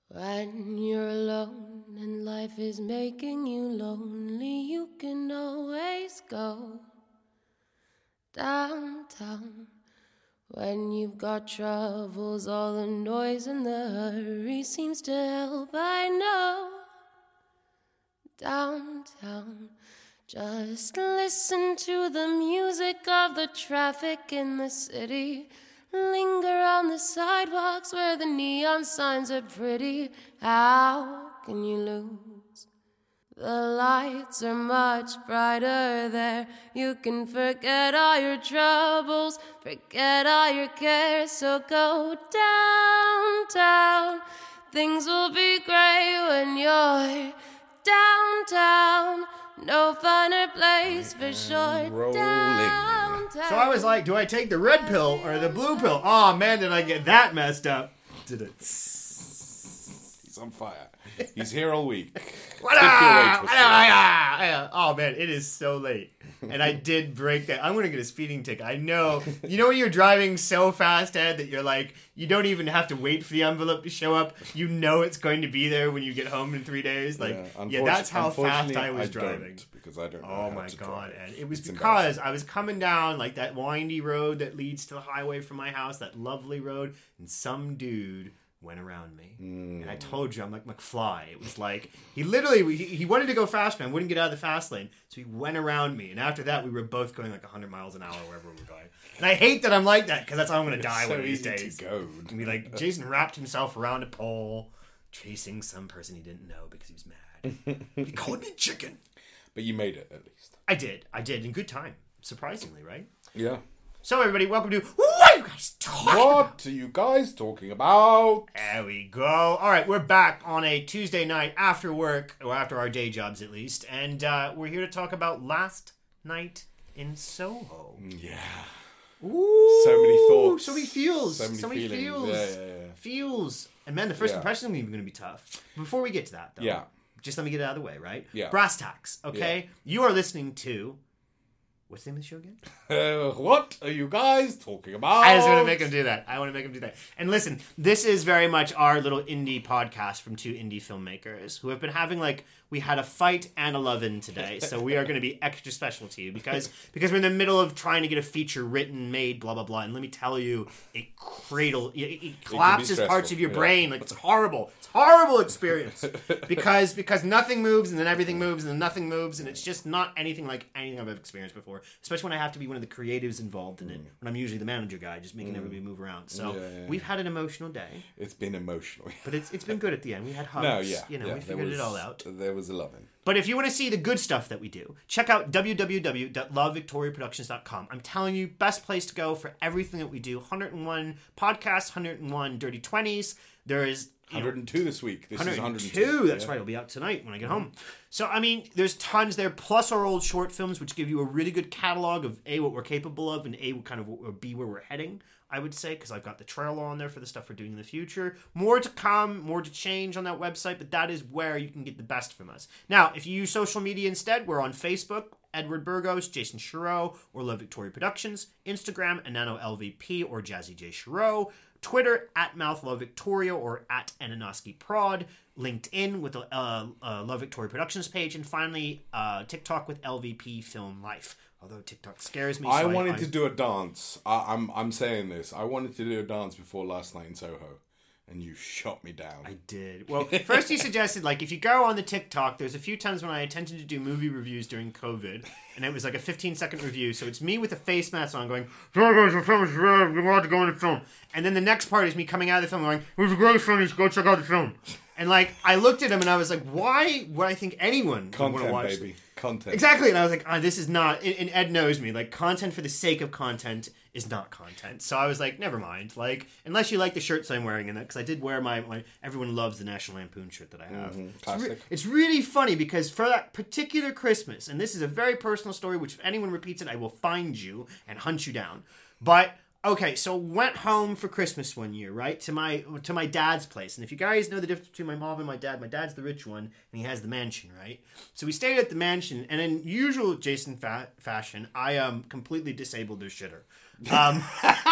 When you're alone and life is making you lonely, you can always go downtown. When you've got troubles, all the noise and the hurry seems to help, I know. Downtown, just listen to the music of the traffic in the city. Linger on the sidewalks where the neon signs are pretty. How can you lose? The lights are much brighter there. You can forget all your troubles, forget all your cares. So go downtown. Things will be great when you're downtown. No finer place for sure. Downtown. So I was like, do I take the red pill or the blue pill? Oh man, did I get that messed up. Did it? He's on fire. He's here all week. Oh man, it is so late. And I did break that. I'm going to get a speeding ticket. I know. You know when you're driving so fast, Ed, that you're like, you don't even have to wait for the envelope to show up. You know it's going to be there when you get home in 3 days. Like, yeah, that's how fast I was driving. Because I don't know Oh how my to God, drive. Ed. It was It's because I was coming down like that windy road that leads to the highway from my house, that lovely road, and some dude went around me. And I told you, I'm like McFly. It was like, he literally, he wanted to go faster and wouldn't get out of the fast lane. So he went around me. And after that, we were both going like 100 miles an hour wherever we were going. And I hate that I'm like that because that's how I'm going to die one of these days. To go. And be like, Jason wrapped himself around a pole, chasing some person he didn't know because he was mad. He called me chicken. But you made it, at least. I did in good time. Surprisingly, right? Yeah. So everybody, welcome to What Are You Guys Talking About? What are you guys talking about? There we go. All right, we're back on a Tuesday night after work, or after our day jobs at least, and we're here to talk about Last Night in Soho. Yeah. Ooh, So many thoughts. so many feels, So many feelings. Yeah. feels. And man, the first Yeah. impression is going to be tough. Before we get to that, though, Yeah. just let me get it out of the way, right? Yeah. Brass tacks. Okay, Yeah. You are listening to. What's the name of the show again? What are you guys talking about? I just want to make him do that. And listen, this is very much our little indie podcast from two indie filmmakers who have been having we had a fight and a love-in today. So we are going to be extra special to you because we're in the middle of trying to get a feature written, made, blah, blah, blah. And let me tell you, it collapses parts of your brain. Like, it's horrible. It's a horrible experience because nothing moves and then everything moves and then nothing moves. And it's just not anything like anything I've ever experienced before. Especially when I have to be one of the creatives involved in it. When I'm usually the manager guy, just making everybody move around. So we've had an emotional day. It's been emotional. But it's been good at the end. We had hugs. No, yeah. We figured it all out. There was a loving. But if you want to see the good stuff that we do, check out www.lovevictoriaproductions.com. I'm telling you, best place to go for everything that we do. 101 podcasts, 101 Dirty 20s. There is 102 this week. This is 102. That's right. It'll be out tonight when I get home. So, I mean, there's tons there, plus our old short films, which give you a really good catalog of A, what we're capable of, and A, kind of, or B, where we're heading, I would say, because I've got the trailer on there for the stuff we're doing in the future. More to come, more to change on that website, but that is where you can get the best from us. Now, if you use social media instead, we're on Facebook, Edward Burgos, Jason Chirot, or Love Victoria Productions, Instagram, Anano LVP, or Jazzy J. Chirot, Twitter, @MouthLoveVictoria, or @Ananoski LinkedIn with the Love Victoria Productions page, and finally, TikTok with LVP Film Life. Although TikTok scares me. I wanted to do a dance. I'm saying this. I wanted to do a dance before Last Night in Soho, and you shot me down. I did. Well, first you suggested, if you go on the TikTok, there's a few times when I attempted to do movie reviews during COVID, and it was like a 15-second review, so it's me with a face mask on going, "So guys, the film is red, we want to go in the film." And then the next part is me coming out of the film going, "It was a great film, you should go check out the film." And I looked at him and I was like, why would I think anyone would want to watch Content, baby. Content. Exactly. And I was like, this is not, and Ed knows me, content for the sake of content is not content. So I was like, never mind. Unless you like the shirts I'm wearing in it, because I did wear my everyone loves the National Lampoon shirt that I have. Classic. It's really funny because for that particular Christmas, and this is a very personal story, which if anyone repeats it, I will find you and hunt you down. But okay, so went home for Christmas one year, right, to my dad's place. And if you guys know the difference between my mom and my dad's the rich one, and he has the mansion, right? So we stayed at the mansion, and in usual Jason fashion, I completely disabled their shitter.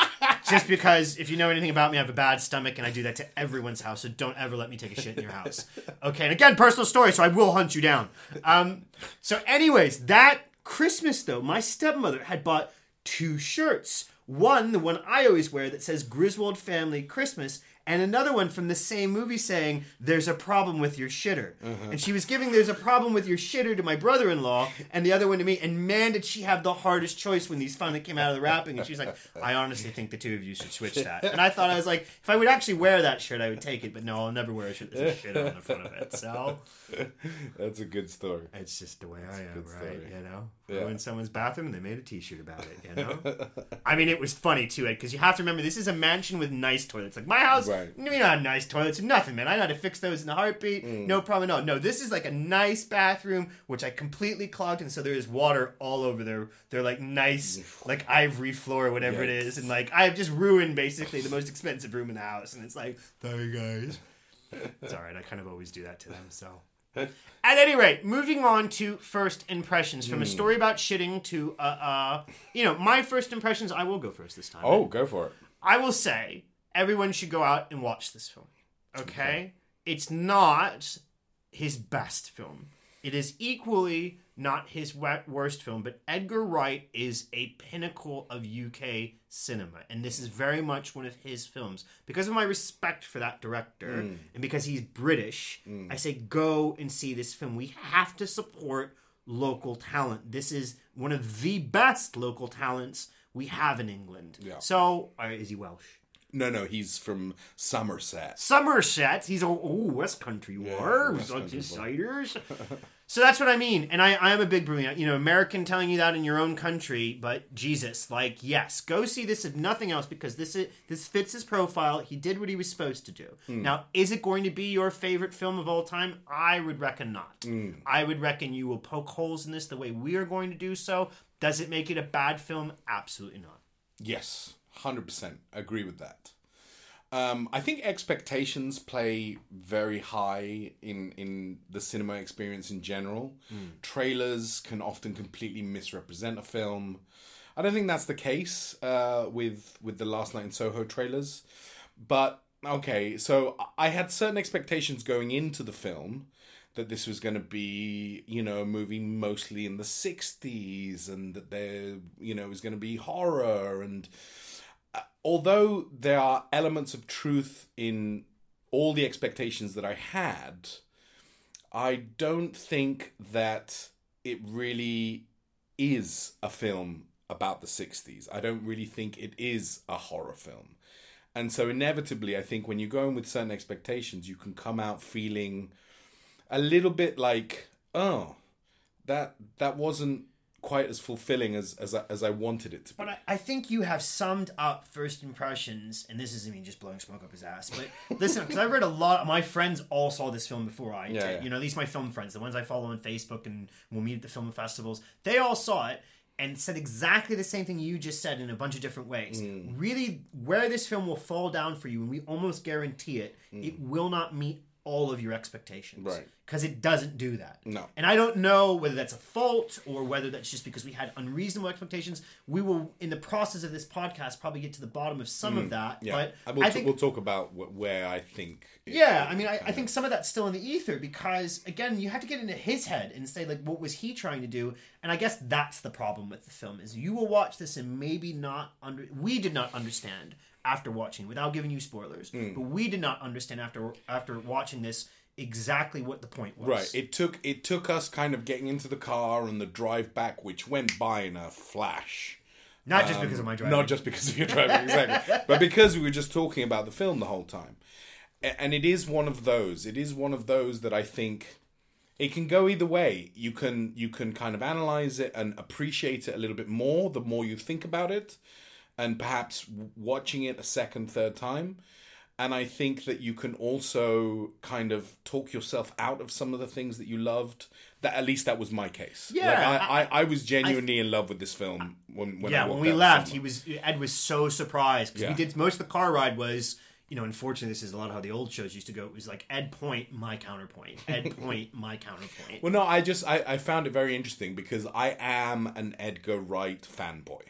Just because if you know anything about me, I have a bad stomach and I do that to everyone's house, so don't ever let me take a shit in your house. Okay, and again, personal story, so I will hunt you down. So anyways, that Christmas though, my stepmother had bought 2 shirts. One, the one I always wear that says Griswold Family Christmas, and another one from the same movie saying, there's a problem with your shitter. And she was giving there's a problem with your shitter to my brother-in-law, and the other one to me, and man, did she have the hardest choice when these finally came out of the wrapping, and she was like, I honestly think the 2 of you should switch that. And I thought, I was like, if I would actually wear that shirt, I would take it, but no, I'll never wear a shirt that says shit on the front of it, so... That's a good story. It's just the way I am, right? Story. You know? Yeah. Go in someone's bathroom and they made a t-shirt about it, you know? I mean, it was funny, too, Ed, because you have to remember, this is a mansion with nice toilets. Like, my house, Right. you don't have nice toilets or nothing, man. I know how to fix those in a heartbeat. No problem at all. No, this is like a nice bathroom, which I completely clogged, and so there is water all over their like, nice, like, ivory floor or whatever it is. And, like, I've just ruined, basically, the most expensive room in the house. And it's like, sorry, guys. It's all right. I kind of always do that to them, so... At any rate, moving on to first impressions. From a story about shitting to, my first impressions, I will go first this time. Oh, go for it. I will say, everyone should go out and watch this film. Okay? It's not his best film. It is equally not his worst film, but Edgar Wright is a pinnacle of UK cinema, and this is very much one of his films. Because of my respect for that director, and because he's British, I say go and see this film. We have to support local talent. This is one of the best local talents we have in England. Yeah. So, is he Welsh? No, he's from Somerset. Somerset. He's a West Country war. West Yeah, Country ciders. So that's what I mean. And I am a big believer, American telling you that in your own country, but Jesus, like, yes, go see this if nothing else, because this fits his profile. He did what he was supposed to do. Now, is it going to be your favorite film of all time? I would reckon not. I would reckon you will poke holes in this the way we are going to do so. Does it make it a bad film? Absolutely not. Yes, 100%. Agree with that. I think expectations play very high in the cinema experience in general. Trailers can often completely misrepresent a film. I don't think that's the case with the Last Night in Soho trailers. But, okay, so I had certain expectations going into the film that this was going to be, a movie mostly in the 60s, and that there, it was going to be horror. And although there are elements of truth in all the expectations that I had, I don't think that it really is a film about the 60s. I don't really think it is a horror film. And so inevitably, I think when you go in with certain expectations, you can come out feeling a little bit like, oh, that wasn't quite as fulfilling as I wanted it to be. But I think you have summed up first impressions, and this isn't me just blowing smoke up his ass, but listen, because I've read a lot of my friends all saw this film before I did. Yeah. At least my film friends, the ones I follow on Facebook and we'll meet at the film festivals, they all saw it and said exactly the same thing you just said in a bunch of different ways. Really, where this film will fall down for you, and we almost guarantee it, it will not meet all of your expectations. Right. Because it doesn't do that. No. And I don't know whether that's a fault or whether that's just because we had unreasonable expectations. We will, in the process of this podcast, probably get to the bottom of some of that. Yeah. But I think we'll talk about where I think... I think some of that's still in the ether because, again, you have to get into his head and say, like, what was he trying to do? And I guess that's the problem with the film, is you will watch this and maybe not... We did not understand after watching, without giving you spoilers, but we did not understand after watching this exactly what the point was. Right. It took us kind of getting into the car and the drive back, which went by in a flash. Not just because of my driving. Not just because of your driving, exactly. But because we were just talking about the film the whole time. And it is one of those. It is one of those that I think it can go either way. You can kind of analyze it and appreciate it a little bit more the more you think about it. And perhaps watching it a second, third time. And I think that you can also kind of talk yourself out of some of the things that you loved. That at least that was my case. Yeah, like I was genuinely in love with this film when we left. Ed was so surprised because we did most of the car ride was, unfortunately this is a lot of how the old shows used to go. It was like Ed point, my counterpoint. Ed point, my counterpoint. Well, no, I found it very interesting because I am an Edgar Wright fanboy.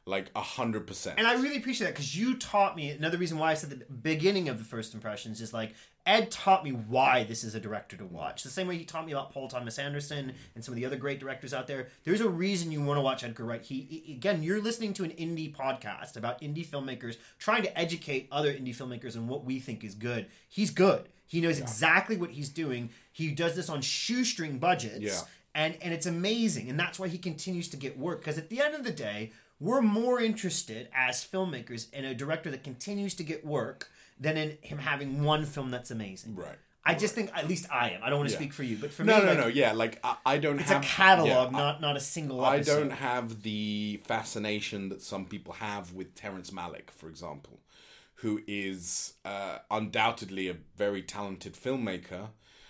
like 100%. And I really appreciate that, because you taught me, another reason why I said the beginning of the First Impressions is like, Ed taught me why this is a director to watch. The same way he taught me about Paul Thomas Anderson and some of the other great directors out there. There's a reason you want to watch Edgar Wright. Again, you're listening to an indie podcast about indie filmmakers, trying to educate other indie filmmakers on what we think is good. He's good. He knows exactly what he's doing. He does this on shoestring budgets. Yeah. And it's amazing. And that's why he continues to get work. Because at the end of the day, we're more interested as filmmakers in a director that continues to get work than in him having one film that's amazing. Right. I just think, at least I am. I don't want to speak for you, but for me, No. Yeah, like I don't it's have... a catalog, not a single episode. I don't have the fascination that some people have with Terrence Malick, for example, who is undoubtedly a very talented filmmaker.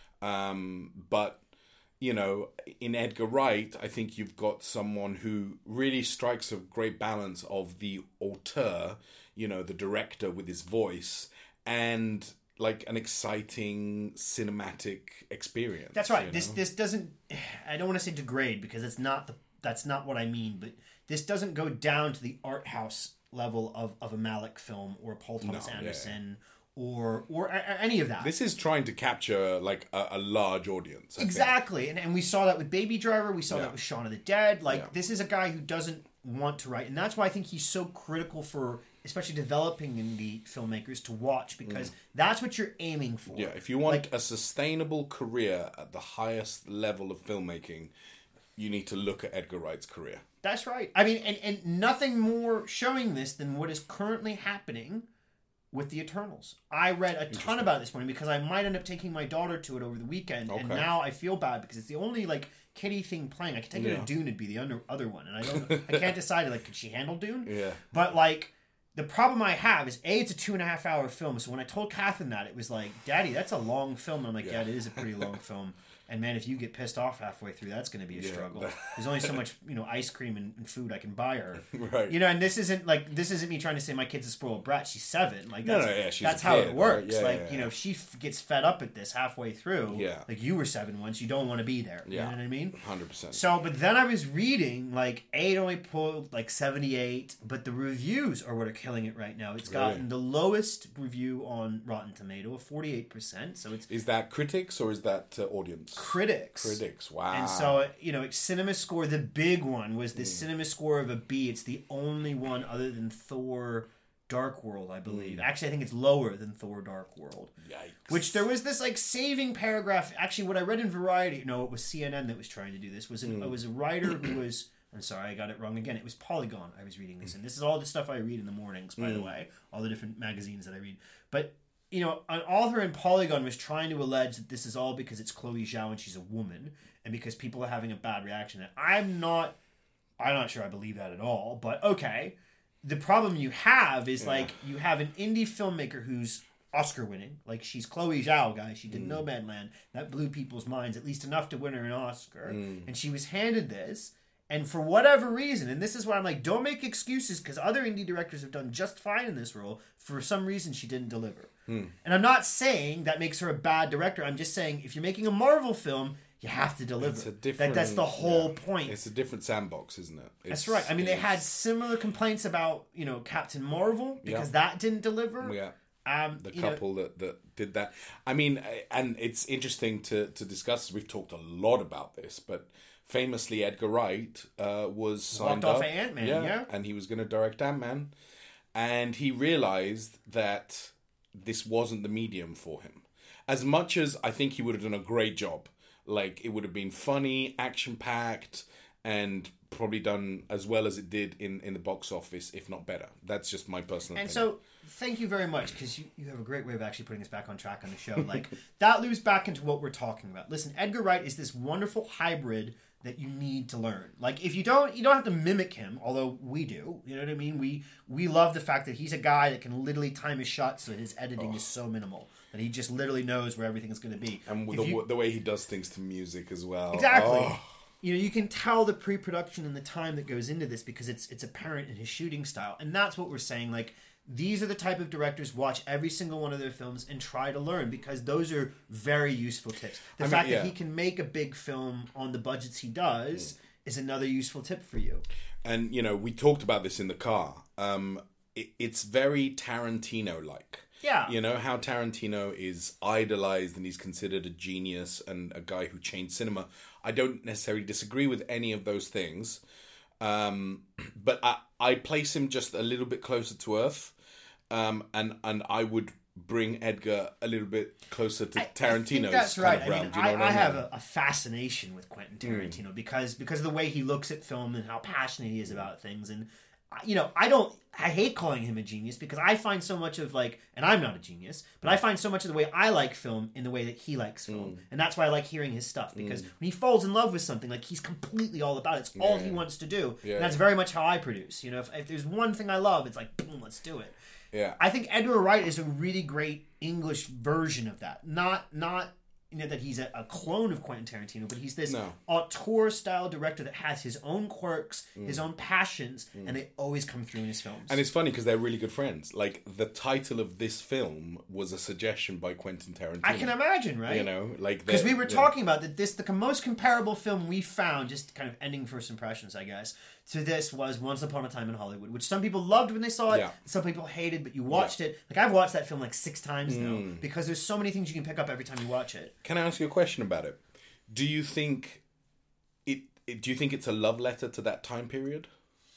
But, you know, in Edgar Wright, I think you've got someone who really strikes a great balance of the auteur, you know, the director with his voice, and like an exciting cinematic experience. That's right. You This doesn't, I don't want to say degrade, because that's not what I mean, but this doesn't go down to the art house level of a Malick film or a Paul Thomas Anderson or any of that. This is trying to capture like a large audience. I exactly. And we saw that with Baby Driver. We saw that with Shaun of the Dead. Like, this is a guy who doesn't want to write. And that's why I think he's so critical for, especially developing indie filmmakers, to watch, because that's what you're aiming for. Yeah, if you want a sustainable career at the highest level of filmmaking, you need to look at Edgar Wright's career. That's right. I mean, and nothing more showing this than what is currently happening with the Eternals. I read a ton about this morning because I might end up taking my daughter to it over the weekend, and now I feel bad because it's the only like kiddie thing playing. I could take her to Dune; it'd be the other one, and I can't decide like could she handle Dune? Yeah, but like. The problem I have is, it's a 2.5 hour film. So when I told Catherine that, it was like, Daddy, that's a long film. And I'm like, yeah, it is a pretty long film. And man, if you get pissed off halfway through, that's going to be a struggle. There's only so much, ice cream and food I can buy her. Right. And this isn't me trying to say my kid's a spoiled brat. She's 7. Like that's, she's that's how it works. Right? If she gets fed up at this halfway through, like you were 7 once, you don't want to be there. You know what I mean? 100%. So, but then I was reading, like, it only pulled like 78, but the reviews are what are killing it right now. It's gotten the lowest review on Rotten Tomato of 48%. So it's... Is that critics or is that audience? Critics. Wow. And so, Cinema Score, the big one was the Cinema Score of a B. It's the only one other than Thor Dark World, I believe. Actually, I think it's lower than Thor Dark World. Yikes. Which there was this like saving paragraph. Actually, what I read in Variety, it was CNN that was trying to do this. It was a writer who was... I'm sorry, I got it wrong again. It was Polygon I was reading this in. This is all the stuff I read in the mornings, by the way. All the different magazines that I read. But... an author in Polygon was trying to allege that this is all because it's Chloe Zhao and she's a woman, and because people are having a bad reaction. And I'm not sure I believe that at all, but okay. The problem you have is like you have an indie filmmaker who's Oscar winning, like she's Chloe Zhao, guys. She did Nomadland. That blew people's minds, at least enough to win her an Oscar. And she was handed this. And for whatever reason, and this is why I'm like, don't make excuses, because other indie directors have done just fine in this role. For some reason, she didn't deliver. And I'm not saying that makes her a bad director. I'm just saying if you're making a Marvel film, you have to deliver. It's a different, that's the whole point. It's a different sandbox, isn't it? That's right. I mean, they had similar complaints about Captain Marvel because that didn't deliver. Yeah. The couple that did that. I mean, and it's interesting to discuss. We've talked a lot about this, but famously, Edgar Wright was signed walked up. Off of Ant-Man, and he was going to direct Ant-Man, and he realized that this wasn't the medium for him. As much as I think he would have done a great job, like it would have been funny, action-packed, and probably done as well as it did in the box office, if not better. That's just my personal opinion. And so, thank you very much, because you have a great way of actually putting us back on track on the show. Like, that loops back into what we're talking about. Listen, Edgar Wright is this wonderful hybrid that you need to learn. Like, if you don't have to mimic him, although we do. You know what I mean? We love the fact that he's a guy that can literally time his shots so his editing is so minimal. That he just literally knows where everything is going to be. And the way he does things to music as well. Exactly. Oh. You can tell the pre-production and the time that goes into this because it's apparent in his shooting style. And that's what we're saying. Like, these are the type of directors, watch every single one of their films and try to learn, because those are very useful tips. The fact that he can make a big film on the budgets he does is another useful tip for you. And, you know, we talked about this in the car. It's very Tarantino-like. Yeah. You know, how Tarantino is idolized and he's considered a genius and a guy who changed cinema. I don't necessarily disagree with any of those things. But I place him just a little bit closer to earth. And I would bring Edgar a little bit closer to Tarantino's that's right. kind of realm. I mean, I have a fascination with Quentin Tarantino because of the way he looks at film and how passionate he is about things. And, you know, I hate calling him a genius because I find so much of like, and I'm not a genius, but I find so much of the way I like film in the way that he likes film. And that's why I like hearing his stuff because when he falls in love with something, like he's completely all about it. It's all he wants to do. And that's very much how I produce. You know, if there's one thing I love, it's like, boom, let's do it. Yeah. I think Edgar Wright is a really great English version of that. Not you know that he's a clone of Quentin Tarantino, but he's this auteur style director that has his own quirks, his own passions, and they always come through in his films. And it's funny because they're really good friends. Like, the title of this film was a suggestion by Quentin Tarantino. I can imagine, right? You know, like, because we were talking about that. The most comparable film we found, just kind of ending first impressions, I guess, to this was Once Upon a Time in Hollywood, which some people loved when they saw it, some people hated, but you watched it. Like, I've watched that film like 6 times now because there's so many things you can pick up every time you watch it. Can I ask you a question about it? Do you think it's a love letter to that time period?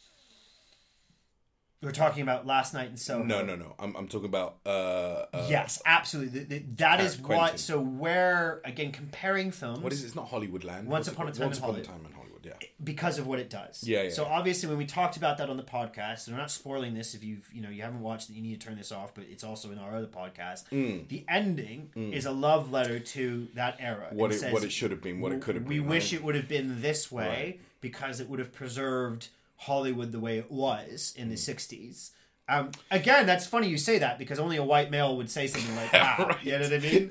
We're talking about Last Night in Soho. No. I'm talking about. Yes, absolutely. That is Quentin. what. So where again comparing films? What is it? It's not Hollywoodland. Once Upon a Time in Hollywood. Yeah. Because of what it does. Yeah. So obviously, when we talked about that on the podcast, and we're not spoiling this if you haven't watched it, you need to turn this off. But it's also in our other podcast. The ending is a love letter to that era. What it should have been, what it could have been. We wish it would have been this way because it would have preserved Hollywood the way it was in the 60s. Again, that's funny you say that because only a white male would say something like that. Right. You know what I mean?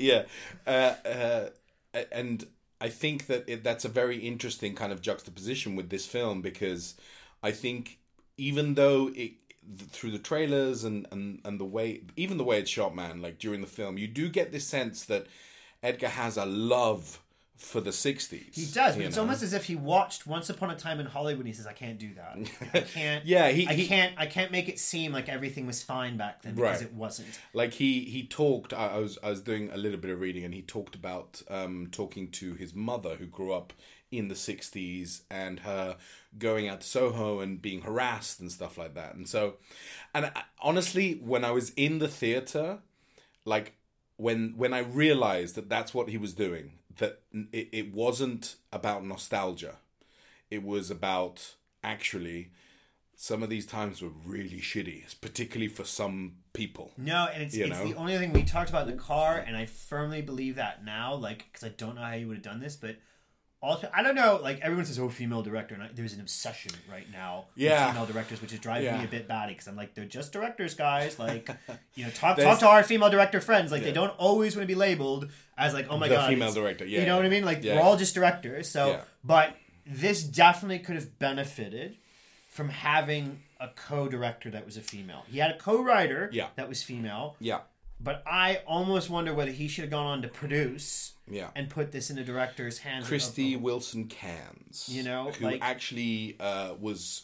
Yeah. And I think that that's a very interesting kind of juxtaposition with this film because I think even though through the trailers and the way, even the way it's shot, man, like during the film, you do get this sense that Edgar has a love for the 60s. He does, but it's almost as if he watched Once Upon a Time in Hollywood and he says, I can't do that. I can't I can't make it seem like everything was fine back then because it wasn't. Like he talked, I was doing a little bit of reading and he talked about talking to his mother who grew up in the 60s and her going out to Soho and being harassed and stuff like that. And so, honestly, when I was in the theater, like when I realized that that's what he was doing, that it wasn't about nostalgia. It was about actually some of these times were really shitty, particularly for some people. No, and it's the only thing we talked about in the car, and I firmly believe that now, like, because I don't know how you would have done this, but also, I don't know, like, everyone says, oh, female director, and there's an obsession right now with female directors, which is driving me a bit batty, because I'm like, they're just directors, guys, like, talk to our female director friends, like, they don't always want to be labeled as, like, oh my god, female director, you know what I mean, like, we're all just directors, so, but this definitely could have benefited from having a co-director that was a female. He had a co-writer that was female, but I almost wonder whether he should have gone on to produce and put this in the director's hands. Christy Wilson Cairns, who actually was...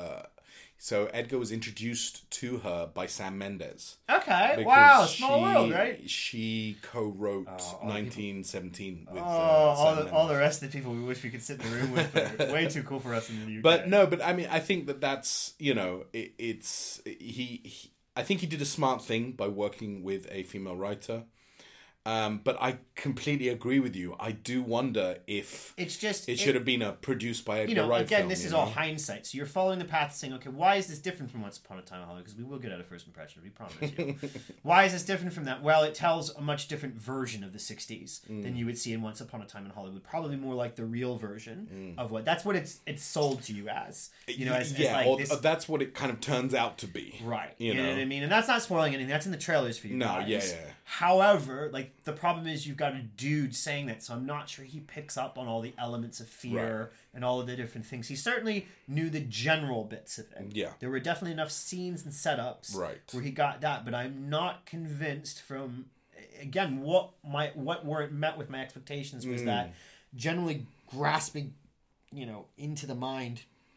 So Edgar was introduced to her by Sam Mendes. Okay, wow, small world, right? She co-wrote 1917 with all Sam the rest of the people we wish we could sit in the room with, but way too cool for us in the UK. But I mean, I think that's it's he. I think he did a smart thing by working with a female writer. But I completely agree with you. I do wonder if it should have been produced by Edgar Wright. Again, this is all hindsight. So you're following the path, saying, okay, why is this different from Once Upon a Time in Hollywood? Because we will get out of first impression, we promise you. Why is this different from that? Well, it tells a much different version of the 60s than you would see in Once Upon a Time in Hollywood. Probably more like the real version of what. That's what it's sold to you as. That's what it kind of turns out to be. Right. You know what I mean? And that's not spoiling anything. That's in the trailers for you guys. Yeah. However, like, the problem is you've got a dude saying that, so I'm not sure he picks up on all the elements of fear and all of the different things. He certainly knew the general bits of it. Yeah. There were definitely enough scenes and setups where he got that, but I'm not convinced from, again, what weren't met with my expectations was that generally grasping, into the mind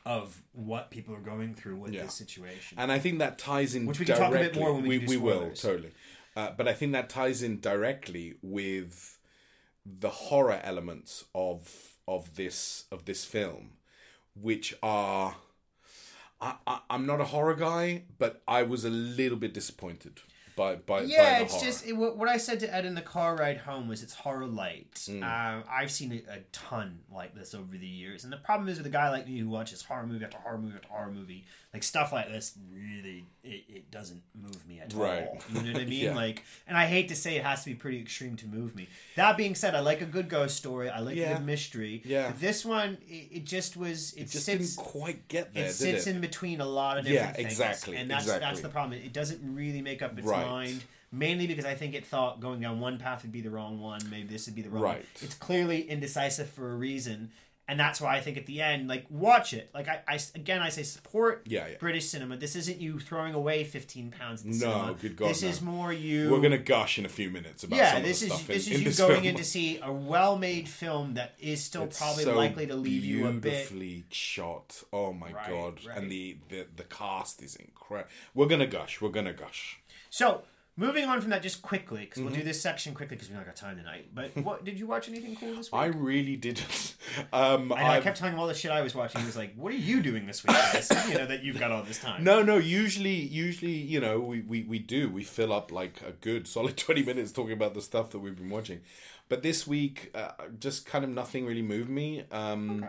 of what people are going through with Yeah. this situation. And I think that ties in Which we can directly. talk a bit more when we do will, spoilers. totally. But I think that ties in directly with the horror elements of this film, which are... I'm not a horror guy, but I was a little bit disappointed by the it's horror. just what I said to Ed in the car ride home was it's horror light. I've seen a ton like this over the years, and the problem is with a guy like me who watches horror movie after horror movie after horror movie, like stuff like this really it doesn't move me at Right. all. You know what I mean? Yeah. Like, and I hate to say it has to be pretty extreme to move me. That being said, I like a good ghost story. I like a Yeah. good mystery. Yeah. But this one, it just was. It just sits. didn't quite get there, It did sits it? in between a lot of different things. exactly, And that's exactly. the problem. It doesn't really make up its Right. mind. Mainly because I think it thought going down one path would be the wrong one. Maybe this would be the wrong one. Right. It's clearly indecisive for a reason. And that's why I think at the end, like, watch it. Like, I say support Yeah. British cinema. This isn't you throwing away 15 pounds at the No, cinema. good God, This no. is more you... We're gonna gush in a few minutes about some of this the is stuff this in is you this going film. in to see a well-made film that is still It's probably so likely to leave you a bit... beautifully shot. Oh my Right, God! right. And the cast is incredible. We're gonna gush. So, moving on from that just quickly, because Mm-hmm. we'll do this section quickly because we don't got time tonight. But what did you watch anything cool this week? I really didn't. I know, I kept telling him all the shit I was watching. He was like, "What are you doing this week?" guys?" That you've got all this time. No. Usually, we fill up like a good solid 20 minutes talking about the stuff that we've been watching. But this week, just kind of nothing really moved me. Okay.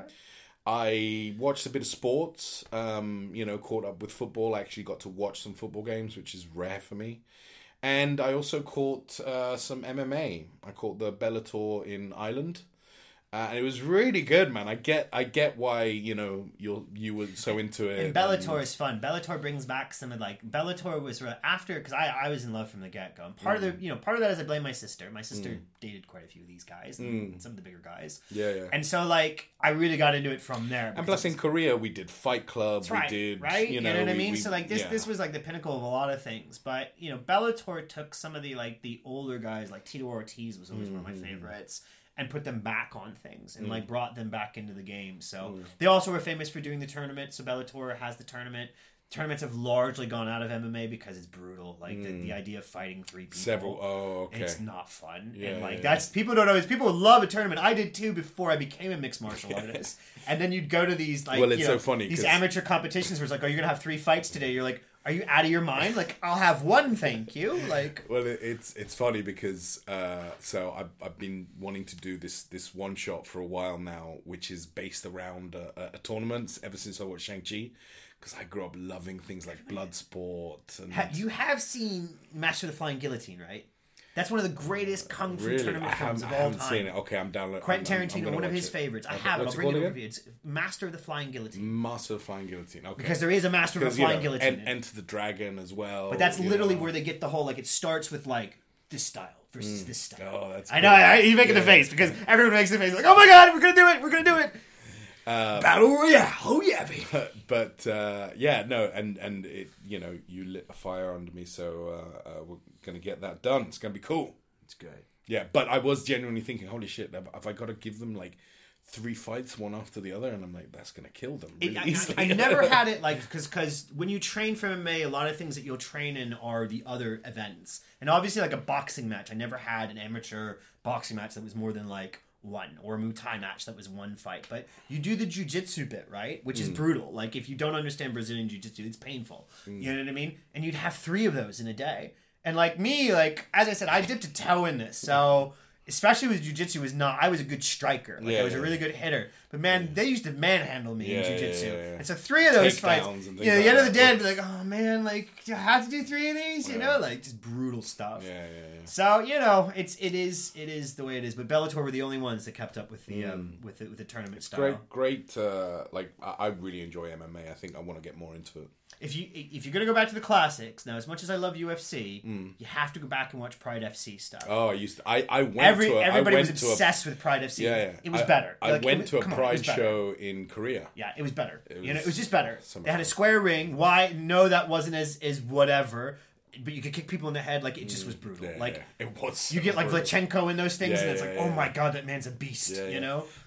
I watched a bit of sports. Caught up with football. I actually got to watch some football games, which is rare for me. And I also caught some MMA. I caught the Bellator in Ireland. And it was really good, man. I get why you were so into it. And Bellator is fun. Bellator brings back some of Bellator was after because I was in love from the get go. Part of part of that is I blame my sister. My sister dated quite a few of these guys, and some of the bigger guys. Yeah. And so I really got into it from there. And plus in Korea we did Fight Club. That's right, we did right. You know what I mean? we- So this was like the pinnacle of a lot of things. But Bellator took some of the older guys like Tito Ortiz was always one of my favorites. And put them back on things and brought them back into the game. So they also were famous for doing the tournament. So Bellator has the tournament. Tournaments have largely gone out of MMA because it's brutal. Like the idea of fighting three people. Several. Oh, okay. It's not fun. Yeah, and yeah, that's people don't know is people love a tournament. I did too before I became a mixed martial artist. And then you'd go to these so funny these 'cause- amateur competitions where it's like, oh, you're gonna have 3 fights today. You're like, are you out of your mind? Like, I'll have one, thank you. Like, Well, it's funny because so I've been wanting to do this one shot for a while now, which is based around a tournament ever since I watched Shang-Chi, because I grew up loving things like Bloodsport and you have seen Master of the Flying Guillotine, right? That's one of the greatest kung fu really tournament I films haven't, of I all haven't time. seen it. Okay, I'm downloading. Quentin I'm Tarantino, gonna one of watch his it. favorites. I Okay, have it. I'll what's bring it called over for again? you. It's Master of the Flying Guillotine. Master of Flying Guillotine. Okay, Because there is a Master of the Flying Guillotine. Enter the Dragon as well. But that's literally know. where they get the whole, it starts with this style versus this style. Oh, that's I know, he's making the face because everyone makes the face like, oh my god, we're gonna do it. Battle Royale, oh yeah, baby. But and it you lit a fire under me, so we're gonna get that done. It's gonna be cool. It's good. Yeah, but I was genuinely thinking, holy shit, have I got to give them 3 fights one after the other? And I'm like, that's gonna kill them really easily. I never had it because when you train for MMA, a lot of things that you'll train in are the other events, and obviously a boxing match. I never had an amateur boxing match that was more than one, or a Muay Thai match that was one fight. But you do the jiu-jitsu bit, right? Which is brutal. If you don't understand Brazilian jiu-jitsu, it's painful. You know what I mean? And you'd have 3 of those in a day. And me, as I said, I dipped a toe in this. So, especially with jiu-jitsu, I was a good striker. I was a really good hitter. But man, they used to manhandle me in jiu-jitsu. Yeah. And so 3 of those fights, Takedowns and at things the like end of the that. day, I'd be like, oh man, do I have to do 3 of these? Just brutal stuff. Yeah. So it is the way it is. But Bellator were the only ones that kept up with the with the tournament style. Great. I really enjoy MMA. I think I want to get more into it. If you're gonna go back to the classics now, as much as I love UFC, you have to go back and watch Pride FC stuff. Oh, I went to everybody was to obsessed with Pride FC. Yeah. It was better. I went to a come on, it Pride was better. show in Korea. Yeah, it was better. It It was was just better. so much They had a fun. square ring. Why? No, that wasn't as whatever. But you could kick people in the head. It just was brutal. Yeah, it was. You get brutal. Vlechenko in those things, Yeah, and it's yeah, oh yeah. my god, that man's a beast. Yeah, You yeah. know.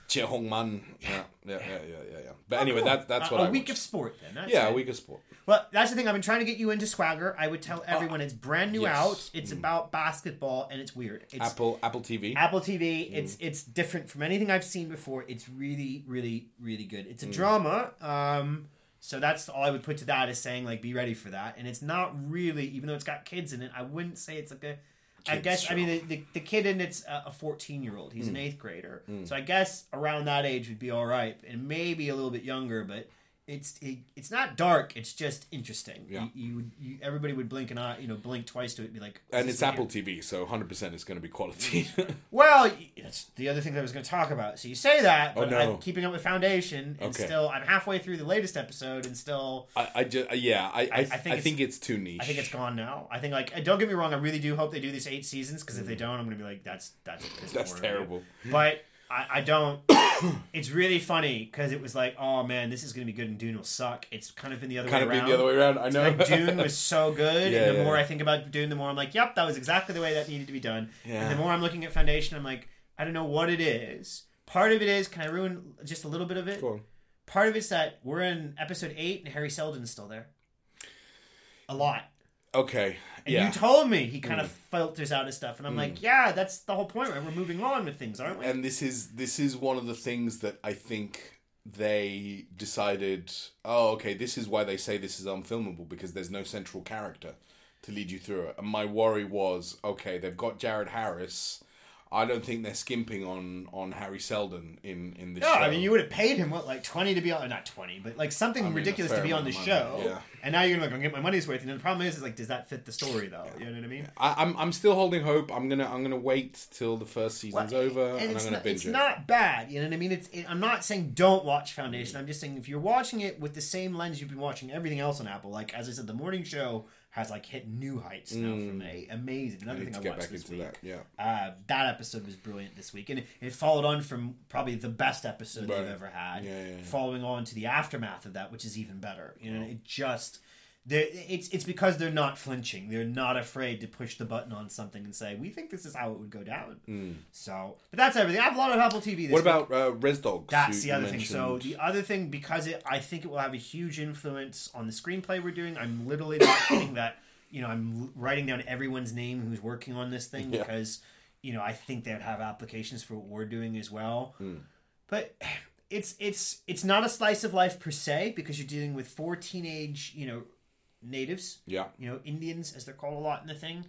Che Hong Man. Yeah. But anyway, that's what I a week watched. of sport then. That's Yeah, it. a week of sport. Well, that's the thing. I've been trying to get you into Swagger. I would tell everyone it's brand new yes. out. It's about basketball and it's weird. It's Apple TV. Apple TV. It's different from anything I've seen before. It's really, really, really good. It's a drama. So that's all I would put to that is saying like be ready for that. And it's not really, even though it's got kids in it, I wouldn't say it's like a. I guess show. I mean the kid in it's a 14-year-old. He's an 8th grader. So I guess around that age would be all right, and maybe a little bit younger, but. It's not dark. It's just interesting. Yeah. You everybody would blink an eye, blink twice to it, and be like. And "This it's is Apple again." TV, so 100% it's going to be quality. Well, that's the other thing that I was going to talk about. So you say that, but no. I'm keeping up with Foundation, and Okay. still I'm halfway through the latest episode, and still I think it's too niche. I think it's gone now. I think like don't get me wrong, I really do hope they do these 8 seasons because if they don't, I'm going to be like that's terrible. But I don't. It's really funny because it was like, oh man, this is going to be good and Dune will suck. It's kind of been the other way around. the other way around. I know. Like Dune was so good, Yeah, and the yeah. more I think about Dune, the more I'm like, yep, that was exactly the way that needed to be done. Yeah. And the more I'm looking at Foundation, I'm like, I don't know what it is. Part of it is, can I ruin just a little bit of it? Go on. Part of it's that we're in episode 8 and Harry Seldon's still there. A lot. Okay. And Yeah. you told me he kind of filters out his stuff, and I'm like, yeah, that's the whole point, right? We're moving on with things, aren't we? And this is one of the things that I think they decided, okay, this is why they say this is unfilmable, because there's no central character to lead you through it. And my worry was, okay, they've got Jared Harris. I don't think they're skimping on Harry Seldon in this show. I mean, you would have paid him, what, like 20 to be on, not 20, but like something ridiculous a to fair be on the amount of show. money, yeah. And now you're going to get my money's worth. And then the problem is like, does that fit the story though? You know what I mean? I'm still holding hope. I'm gonna wait till the first season's over, and I'm gonna binge it's it. not bad. You know what I mean? I'm not saying don't watch Foundation. I'm just saying if you're watching it with the same lens you've been watching everything else on Apple, like as I said, the morning show has like hit new heights now for me. Amazing. Another thing I get watched back this into week. that. Yeah. That episode was brilliant this week, and it followed on from probably the best episode Right. they've ever had. Yeah. Following on to the aftermath of that, which is even better. You know, it just. It's because they're not flinching. They're not afraid to push the button on something and say, "We think this is how it would go down." So, but that's everything. I have a lot of Apple TV. This What week. about Res Dogs? That's you the other thing. So mentioned? the other thing, because I think it will have a huge influence on the screenplay we're doing. I'm literally not kidding that. I'm writing down everyone's name who's working on this thing because I think they would have applications for what we're doing as well. But it's not a slice of life per se because you're dealing with 4 teenage natives. Yeah. Indians as they're called a lot in the thing.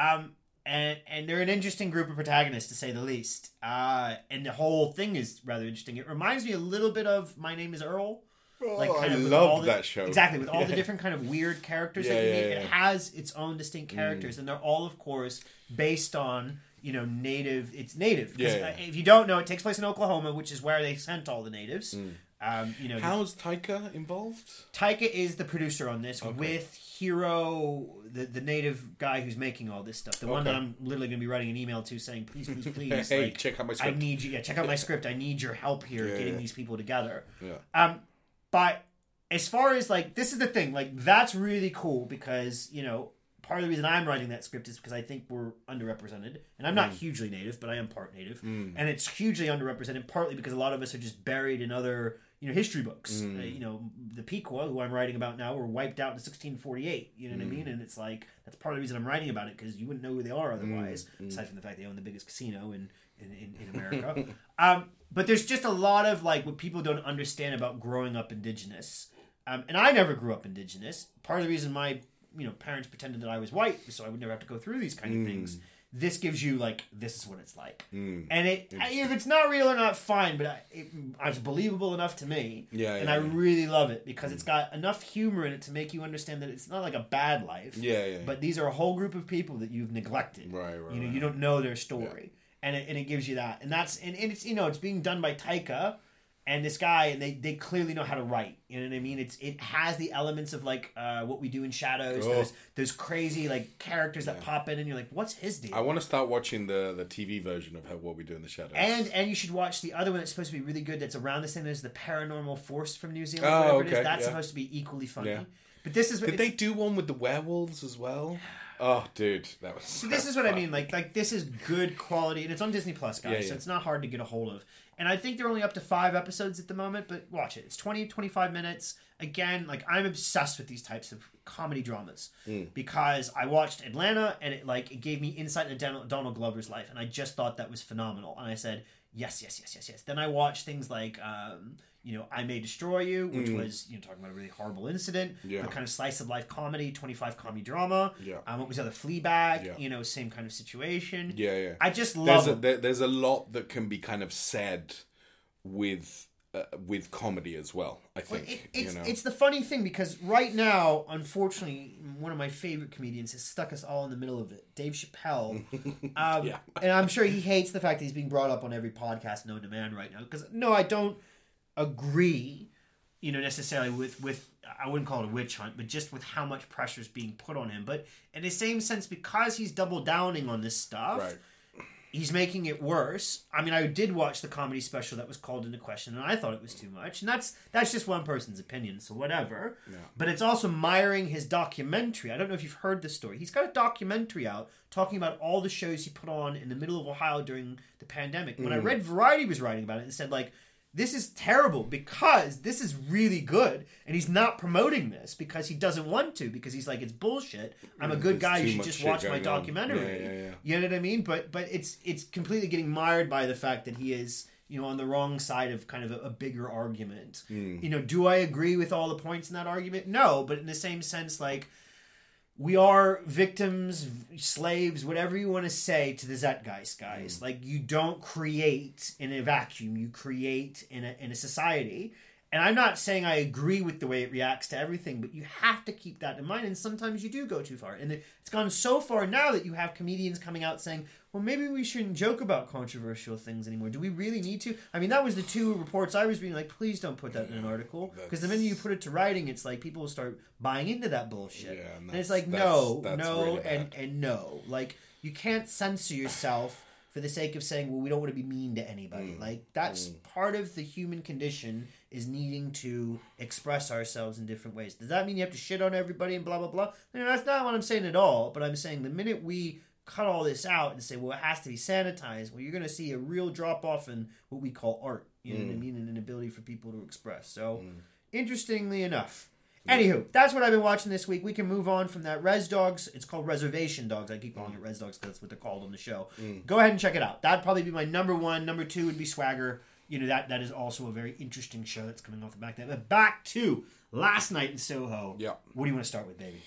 And they're an interesting group of protagonists to say the least. And the whole thing is rather interesting. It reminds me a little bit of My Name is Earl. I with all love that show. Exactly, with all the different kind of weird characters that you meet. Yeah. It has its own distinct characters, and they're all, of course, based on native. It's native. 'Cause, if you don't know, it takes place in Oklahoma, which is where they sent all the natives. How's Taika involved? Taika is the producer on this with Hiro, the native guy who's making all this stuff. The one that I'm literally going to be writing an email to saying, please, Hey, check out my script. I need you. Yeah, check out my script. I need your help here getting these people together. Yeah. But as far as this is the thing, that's really cool because, part of the reason I'm writing that script is because I think we're underrepresented. And I'm not hugely native, but I am part native. And it's hugely underrepresented partly because a lot of us are just buried in other, history books. The Pequot, who I'm writing about now, were wiped out in 1648. You know what I mean? And it's that's part of the reason I'm writing about it because you wouldn't know who they are otherwise, aside from the fact they own the biggest casino in America. But there's just a lot of what people don't understand about growing up indigenous. And I never grew up indigenous. Part of the reason my parents pretended that I was white was so I would never have to go through these kind of things. This gives you this is what it's like. And if it's not real or not, fine, but it's believable enough to me. I really love it because it's got enough humor in it to make you understand that it's not like a bad life. But these are a whole group of people that you've neglected. Right. You don't know their story. And it gives you that. And that's and it's it's being done by Taika and this guy, and they clearly know how to write. You know what I mean? It has the elements of What We Do in Shadows. Those crazy characters that pop in, and you're like, what's his deal? I want to start watching the TV version of What We Do in the Shadows. And you should watch the other one that's supposed to be really good. That's around the same as the Paranormal Force from New Zealand. Oh, whatever it is. okay, That's supposed to be equally funny. Yeah. But this is Did they do one with the werewolves as well? Oh, dude, that was. So this is what I mean. Like this is good quality, and it's on Disney Plus, guys. Yeah. So it's not hard to get a hold of. And I think they're only up to 5 episodes at the moment, but watch it. It's 20, 25 minutes. Again, like I'm obsessed with these types of comedy dramas because I watched Atlanta, and it gave me insight into Donald Glover's life, and I just thought that was phenomenal. And I said yes. Then I watched things like. I May Destroy You, which was, talking about a really horrible incident, but kind of slice of life comedy, 25 comedy drama. Yeah. What was the other? Fleabag, same kind of situation. Yeah. I just love there's a lot that can be kind of said with comedy as well, I think. It's the funny thing because right now, unfortunately, one of my favorite comedians has stuck us all in the middle of it, Dave Chappelle. And I'm sure he hates the fact that he's being brought up on every podcast known to man right now. Because, no, I don't agree, necessarily with I wouldn't call it a witch hunt, but just with how much pressure is being put on him. But in the same sense, because he's double downing on this stuff, right. He's making it worse. I mean, I did watch the comedy special that was called into question, and I thought it was too much. And that's just one person's opinion, so whatever. Yeah. But it's also miring his documentary. I don't know if you've heard this story. He's got a documentary out talking about all the shows he put on in the middle of Ohio during the pandemic. When I read Variety was writing about it and said, like, this is terrible because this is really good, and he's not promoting this because he doesn't want to, because he's like, it's bullshit. I'm a good guy. You should just watch my documentary. Yeah. You know what I mean? But it's completely getting mired by the fact that he is, on the wrong side of kind of a bigger argument. Do I agree with all the points in that argument? No, but in the same sense, like, we are victims, slaves, whatever you want to say to the Zeitgeist, guys. Like, you don't create in a vacuum. You create in a society. And I'm not saying I agree with the way it reacts to everything, but you have to keep that in mind. And sometimes you do go too far. And it's gone so far now that you have comedians coming out saying, well, maybe we shouldn't joke about controversial things anymore. Do we really need to? I mean, that was the 2 reports I was reading. Like, please don't put that in an article. Because the minute you put it to writing, it's like people will start buying into that bullshit. Yeah, and it's like, that's no, really and no. Like, you can't censor yourself for the sake of saying, well, we don't want to be mean to anybody. Like, that's part of the human condition, is needing to express ourselves in different ways. Does that mean you have to shit on everybody and blah, blah, blah? That's not what I'm saying at all. But I'm saying the minute we cut all this out and say, well, it has to be sanitized, well, you're going to see a real drop-off in what we call art. You know what I mean? And an ability for people to express. So, interestingly enough. Anywho, that's what I've been watching this week. We can move on from that. Res Dogs. It's called Reservation Dogs. I keep calling it Res Dogs because that's what they're called on the show. Go ahead and check it out. That'd probably be my number 1. Number 2 would be Swagger. That is also a very interesting show that's coming off the back of that. But back to Last Night in Soho. Yeah. What do you want to start with, baby?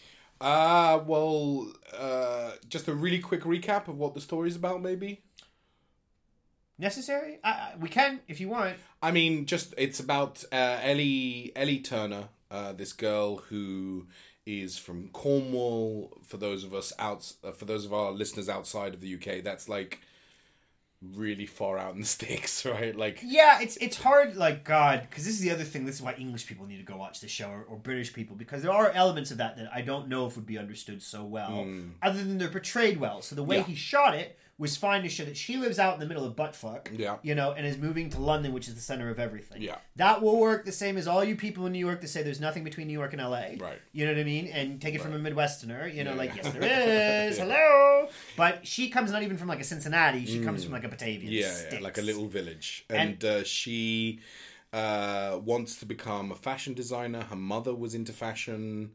Just a really quick recap of what the story's about, maybe? Necessary? We can, if you want. I mean, it's about Ellie Turner, this girl who is from Cornwall. For those of our listeners outside of the UK, that's like really far out in the sticks, right? Like, yeah, it's hard, like, God, because this is the other thing. This is why English people need to go watch this show, or British people, because there are elements of that I don't know if would be understood so well, other than they're portrayed well. So the way he shot it was fine to show that she lives out in the middle of buttfuck, and is moving to London, which is the center of everything. Yeah. That will work the same as all you people in New York that say there's nothing between New York and LA. Right. You know what I mean? And take it from a Midwesterner, yes there is, hello! But she comes not even from like a Cincinnati, she comes from like a Batavian. Yeah, like a little village. And she wants to become a fashion designer. Her mother was into fashion.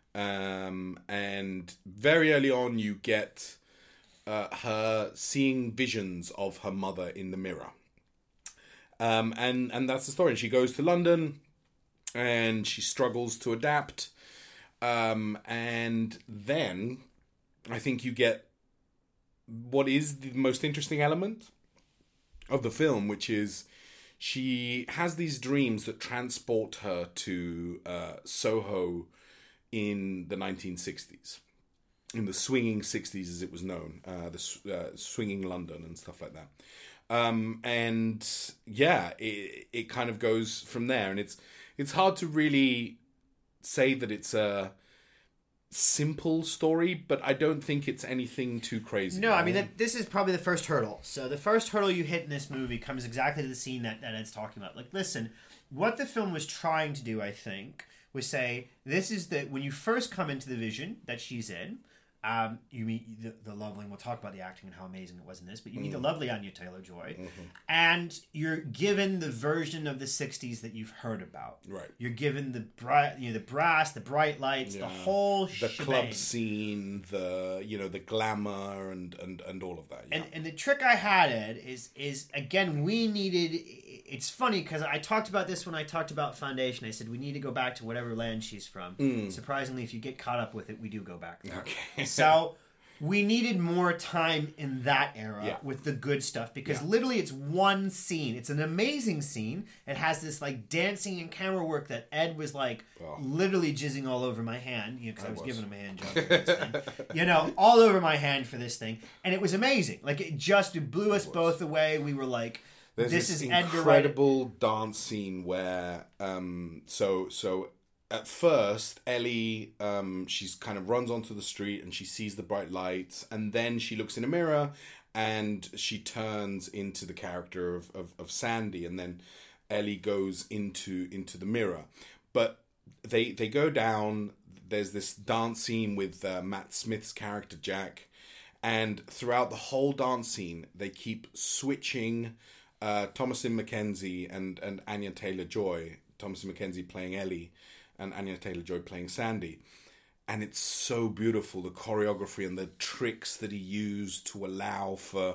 And very early on you get her seeing visions of her mother in the mirror. And that's the story. And she goes to London and she struggles to adapt. And then I think you get what is the most interesting element of the film, which is she has these dreams that transport her to Soho in the 1960s. In the swinging 60s, as it was known, the swinging London and stuff like that. And yeah, it kind of goes from there. And it's hard to really say that it's a simple story, but I don't think it's anything too crazy. No, I mean, this is probably the first hurdle. So the first hurdle you hit in this movie comes exactly to the scene that Ed's talking about. Like, listen, what the film was trying to do, I think, was say, this is when you first come into the vision that she's in, You meet the lovely, and we'll talk about the acting and how amazing it was in this, but you meet the lovely Anya Taylor-Joy, and you're given the version of the 60s that you've heard about. Right. You're given the the brass, the bright lights, the whole the shebang. club scene, the glamour and all of that. Yeah. And the trick I had, Ed, is again, we needed... It's funny because I talked about this when I talked about Foundation. I said we need to go back to whatever land she's from. Surprisingly, if you get caught up with it, we do go back there. Okay. So we needed more time in that era with the good stuff because literally it's one scene. It's an amazing scene. It has this like dancing and camera work that Ed was like literally jizzing all over my hand, because I was giving him a hand job for this thing. All over my hand for this thing, and it was amazing. Like it blew us both away. We were like. There's this incredible dance scene where, so at first Ellie, she's kind of runs onto the street and she sees the bright lights, and then she looks in a mirror and she turns into the character of Sandy, and then Ellie goes into the mirror. But they go down. There's this dance scene with Matt Smith's character Jack, and throughout the whole dance scene, they keep switching. Thomasin McKenzie and Anya Taylor-Joy, Thomasin McKenzie playing Ellie and Anya Taylor-Joy playing Sandy. And it's so beautiful, the choreography and the tricks that he used to allow for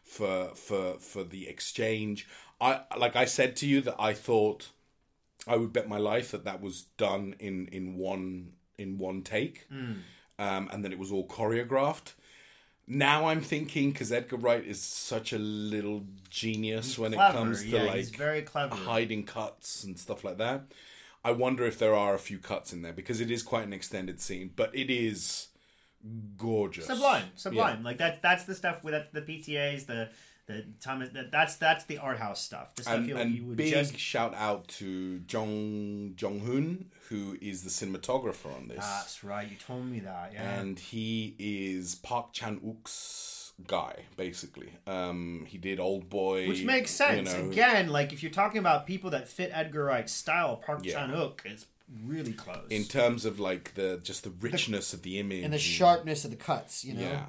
the exchange. I said to you that I thought I would bet my life that was done in one take, and that it was all choreographed. Now I'm thinking, because Edgar Wright is such a little genius when it comes to he's very clever. Hiding cuts and stuff like that. I wonder if there are a few cuts in there, because it is quite an extended scene, but it is gorgeous, sublime. Yeah. Like that's the stuff with the PTAs, the Thomas. That's the art house stuff. The stuff you would big shout out to Jong Hoon, who is the cinematographer on this. That's right. You told me that. Yeah. And he is Park Chan-wook's guy, basically. He did Old Boy, which makes sense. Again, like if you're talking about people that fit Edgar Wright's style, Park Chan-wook is really close in terms of like the richness of the image and the sharpness of the cuts.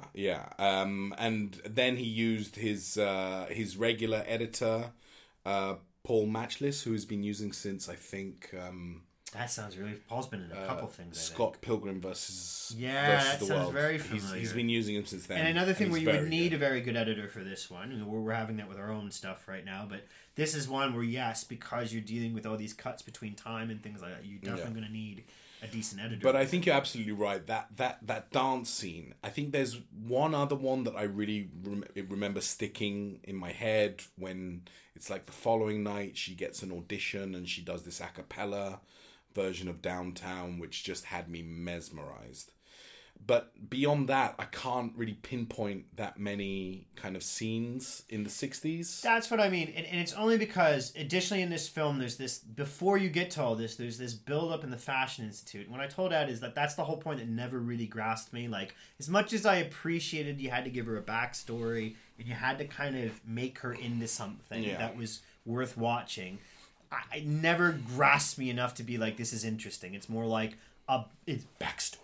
And then he used his regular editor, Paul Matchless, who has been using since I think. That sounds really. Paul's been in a couple things. Scott Pilgrim versus that the sounds World. very familiar. He's been using him since then. And another thing where you would need a very good editor for this one. We're having that with our own stuff right now, but this is one where because you're dealing with all these cuts between time and things like that, you're definitely going to need a decent editor. But I think you're absolutely right. That dance scene. I think there's one other one that I really remember sticking in my head when it's like the following night she gets an audition and she does this a cappella version of Downtown, which just had me mesmerized. But beyond that, I can't really pinpoint that many kind of scenes in the 60s. That's what I mean. And it's only because, additionally in this film, there's this, before you get to all this, there's this build-up in the Fashion Institute. And what I told Ed is that's the whole point that never really grasped me. Like, as much as I appreciated you had to give her a backstory, and you had to kind of make her into something that was worth watching, it never grasped me enough to be like, this is interesting. It's more like, it's backstory.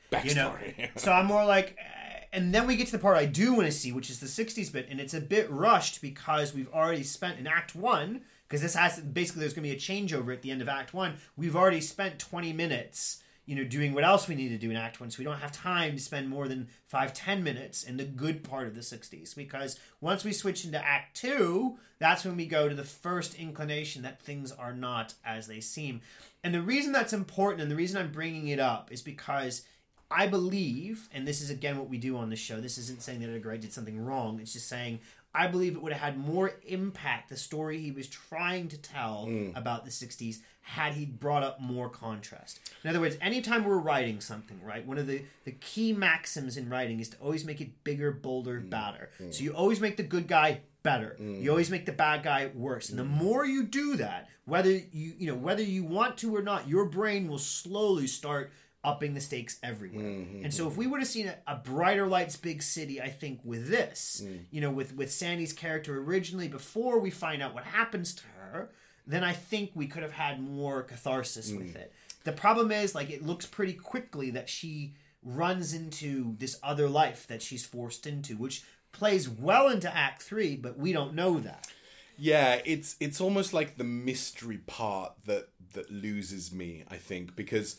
So I'm more like, and then we get to the part I do want to see, which is the 60s bit, and it's a bit rushed because we've already spent in Act 1, because this has, basically there's going to be a changeover at the end of Act 1, we've already spent 20 minutes doing what else we need to do in Act 1, so we don't have time to spend more than 5-10 minutes in the good part of the 60s, because once we switch into Act 2, that's when we go to the first inclination that things are not as they seem. And the reason that's important, and the reason I'm bringing it up, is because I believe, and this is again what we do on this show, this isn't saying that Edgar Wright did something wrong, it's just saying I believe it would have had more impact, the story he was trying to tell about the 60s, had he brought up more contrast. In other words, anytime we're writing something, right, one of the key maxims in writing is to always make it bigger, bolder, badder. So you always make the good guy better. You always make the bad guy worse. And the more you do that, whether you want to or not, your brain will slowly start upping the stakes everywhere. And so if we would have seen a Brighter Lights Big City, I think with this, with Sandy's character originally, before we find out what happens to her, then I think we could have had more catharsis with it. The problem is, like, it looks pretty quickly that she runs into this other life that she's forced into, which plays well into Act 3, but we don't know that. Yeah, it's almost like the mystery part that loses me, I think, because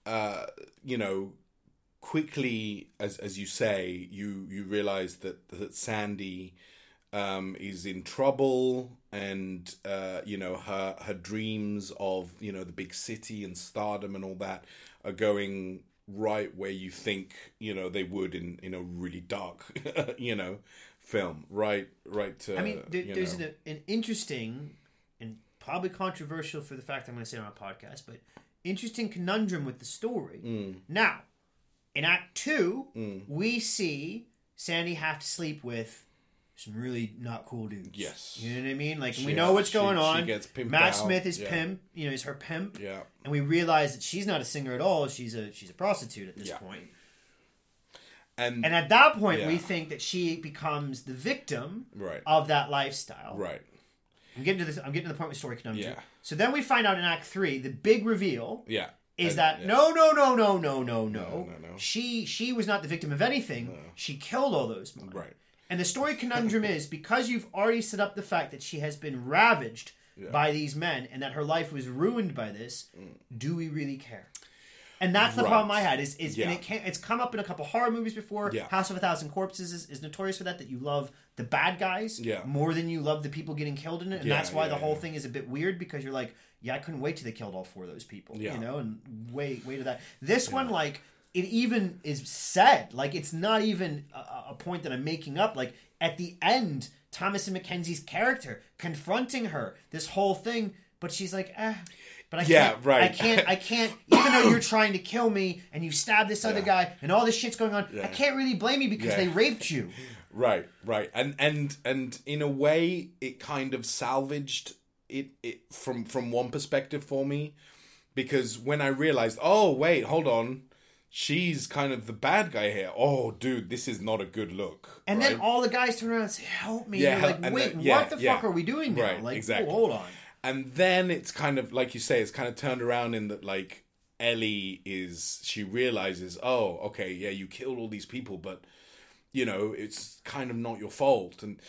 quickly, as you say, you realize that Sandy is in trouble, and her dreams of the big city and stardom and all that are going right where you think they would in a really dark film, right to, I mean, there's an interesting and probably controversial for the fact I'm going to say it on a podcast, but interesting conundrum with the story. Now, in Act 2, we see Sandy have to sleep with some really not cool dudes. Yes. You know what I mean? Like, we know what's going on. She gets pimped Matt out. Smith is is her pimp. Yeah. And we realize that she's not a singer at all. She's a prostitute at this point. And at that point, we think that she becomes the victim of that lifestyle. Right. I'm getting to the point with story conundrum. Yeah. So then we find out in Act 3, the big reveal is that no. She was not the victim of anything. No. She killed all those men. Right. And the story conundrum is, because you've already set up the fact that she has been ravaged by these men and that her life was ruined by this, do we really care? And that's the problem I had. And it's come up in a couple horror movies before. Yeah. House of a Thousand Corpses is notorious for that you love the bad guys more than you love the people getting killed in it. And that's why the whole thing is a bit weird, because you're like, I couldn't wait till they killed all 4 of those people. Yeah. And wait to that. This one, like, it even is said, like, it's not even a point that I'm making up. Like, at the end, Thomasin McKenzie's character confronting her, this whole thing, but she's like, but I can't, even though you're trying to kill me and you stabbed this other guy and all this shit's going on, I can't really blame you because they raped you. Right. And in a way, it kind of salvaged it from one perspective for me, because when I realized, oh, wait, hold on, she's kind of the bad guy here. Oh, dude, this is not a good look. And then all the guys turn around and say, help me. Yeah, you're like, wait, what the fuck are we doing now? Right, like, exactly. hold on. And then it's kind of, like you say, it's kind of turned around in that, like, Ellie she realizes, oh, okay, yeah, you killed all these people, but, it's kind of not your fault. And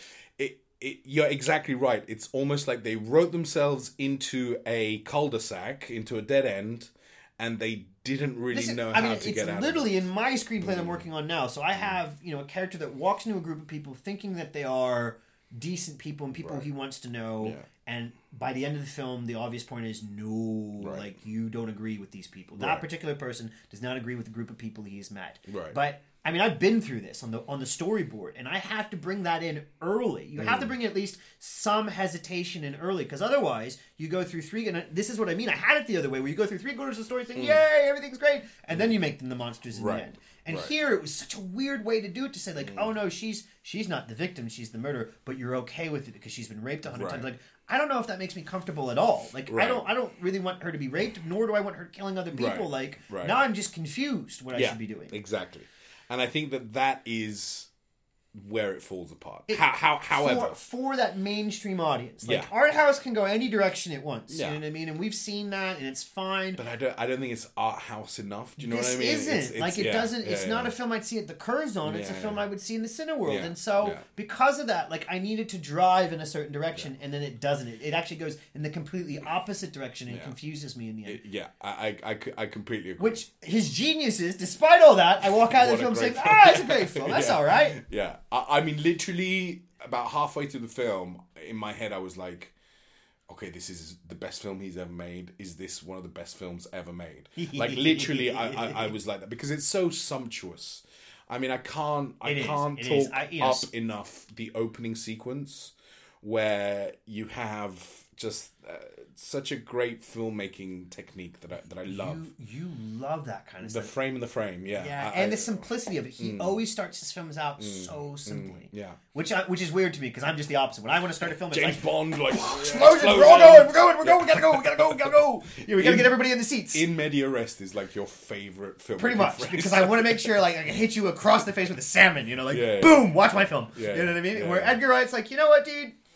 you're exactly right. It's almost like they wrote themselves into a cul-de-sac, into a dead end, and they didn't really know how to get out of it. It's literally in my screenplay that I'm working on now. So I have, a character that walks into a group of people thinking that they are decent people and people he wants to know. Yeah. And by the end of the film, the obvious point is, no, like, you don't agree with these people. That particular person does not agree with the group of people he has met. Right. But I mean, I've been through this on the storyboard, and I have to bring that in early. You have to bring at least some hesitation in early, because otherwise you go through 3, and this is what I mean. I had it the other way, where you go through 3 quarters of the story saying, yay, everything's great, and then you make them the monsters in the end. And here, it was such a weird way to do it, to say, like, oh no, she's not the victim, she's the murderer, but you're okay with it because she's been raped 100 times. Like, I don't know if that makes me comfortable at all. Like, I don't really want her to be raped, nor do I want her killing other people. Like, now I'm just confused what I should be doing. Exactly. And I think that is where it falls apart. However, for that mainstream audience, like art house can go any direction it wants. You know what I mean? And we've seen that, and it's fine. But I don't think it's art house enough. Do you know what I mean? This isn't it doesn't. It's not a film I'd see at the Curzon. It's a film I would see in the Cineworld. And so because of that, like, I needed to drive in a certain direction, and then it doesn't. It actually goes in the completely opposite direction and confuses me in the end. I completely agree. Which his genius is, despite all that, I walk out of the film saying, it's a great film. That's all right. Yeah. I mean, literally, about halfway through the film, in my head, I was like, okay, this is the best film he's ever made. Is this one of the best films ever made? Like, literally, I was like that, because it's so sumptuous. I mean, I can't talk up enough the opening sequence, where you have just such a great filmmaking technique that I love. You love that kind of stuff. The frame in the frame, and the simplicity of it. He always starts his films out so simply. Which is weird to me, because I'm just the opposite. When I want to start a film, it's James Bond, like explosions. We're all going. We're going. We gotta go. Yeah, we gotta get everybody in the seats. In Media Rest is like your favorite film. Pretty much, because I want to make sure, like, I can hit you across the face with a salmon. Boom, watch my film. You know what I mean? Where Edgar Wright's like, you know what, dude?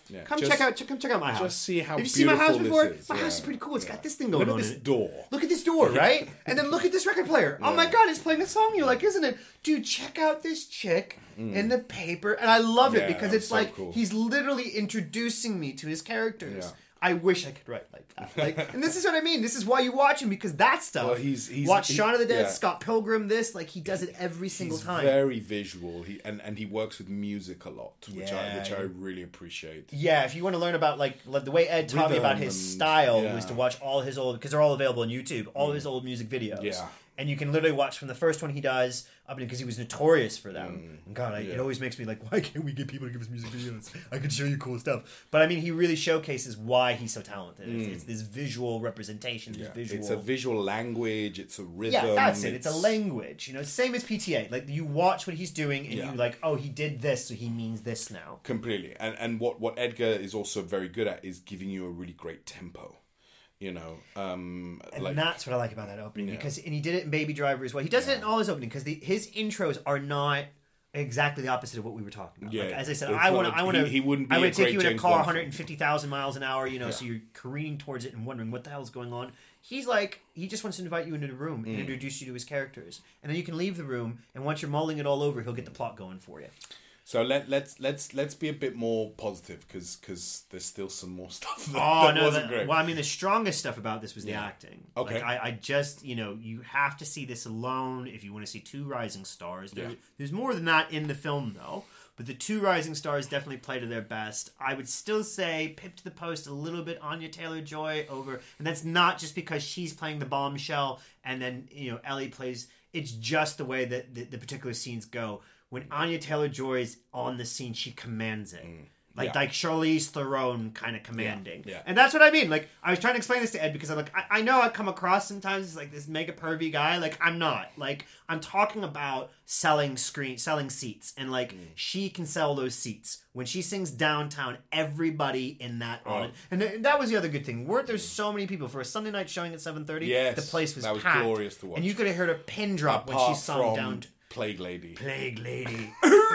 Yeah. Come Just- check out my house. Just see how Have you seen my house beautiful before? this is. My Yeah. house is pretty cool. It's Yeah. got this thing going Look on at in this it. door. Look at this door, right? And then look at this record player. Oh my god, it's playing a song you like, isn't it? Dude, check out this chick in the paper. And I love it Yeah, because that it's was so like cool. he's literally introducing me to his characters. Yeah. I wish I could write like that. Like, and this is what I mean. This is why you watch him, because that stuff. Well, he's watch Shaun of the Dead, yeah. Scott Pilgrim. This, like, he does it every single He's time. very visual. And he works with music a lot, which Yeah. I really appreciate. Yeah, if you want to learn about like the way Ed taught me about Rhythm his and- style yeah. was to watch all his old, because they're all available on YouTube, all his old music videos. Yeah. And you can literally watch from the first one he does up because he was notorious for them. And God, it Yeah. always makes me like, why can't we get people to give us music videos? I can show you cool stuff. But I mean, he really showcases why he's so talented. It's this visual representation, this visual. It's a visual language. It's a rhythm. Yeah, that's it. It's a language. You know, same as PTA. Like, you watch what he's doing and Yeah. you like, oh, he did this, so he means this now. Completely. And what Edgar is also very good at is giving you a really great tempo. You know, And that's what I like about that opening, because and he did it in Baby Driver as well. He does it in all his openings because his intros are not exactly the opposite of what we were talking about. Yeah. Like, as I said, It's I not want to. like he wouldn't be I a would take great you in a James car Bond film. 150,000 miles an hour. You know, so you're careening towards it and wondering what the hell is going on. He's like, he just wants to invite you into the room and introduce you to his characters, and then you can leave the room. And once you're mulling it all over, he'll get the plot going for you. So let's be a bit more positive because there's still some more stuff that, Oh that no! wasn't great. Well, I mean, the strongest stuff about this was the Yeah. acting. Okay. Like, I just, you know, you have to see this alone if you want to see two rising stars. There's more than that in the film, though. But the two rising stars definitely play to their best. I would still say pipped to the post a little bit Anya Taylor-Joy over, and that's not just because she's playing the bombshell and then, you know, Ellie plays. It's just the way that the particular scenes go. When Anya Taylor-Joy's on the scene, she commands it. Like Charlize Theron kind of commanding. Yeah. And that's what I mean. Like, I was trying to explain this to Ed because I'm like, I know I come across sometimes as like this mega pervy guy. Like, I'm not. Like, I'm talking about selling seats. And like, she can sell those seats. When she sings Downtown, everybody in that on it. And that was the other good thing. Weren't there so many people for a Sunday night showing at 7:30? Yes, The place was that was packed. glorious to watch. And you could have heard a pin drop when she Apart sung from Downtown. Plague Lady. Plague Lady.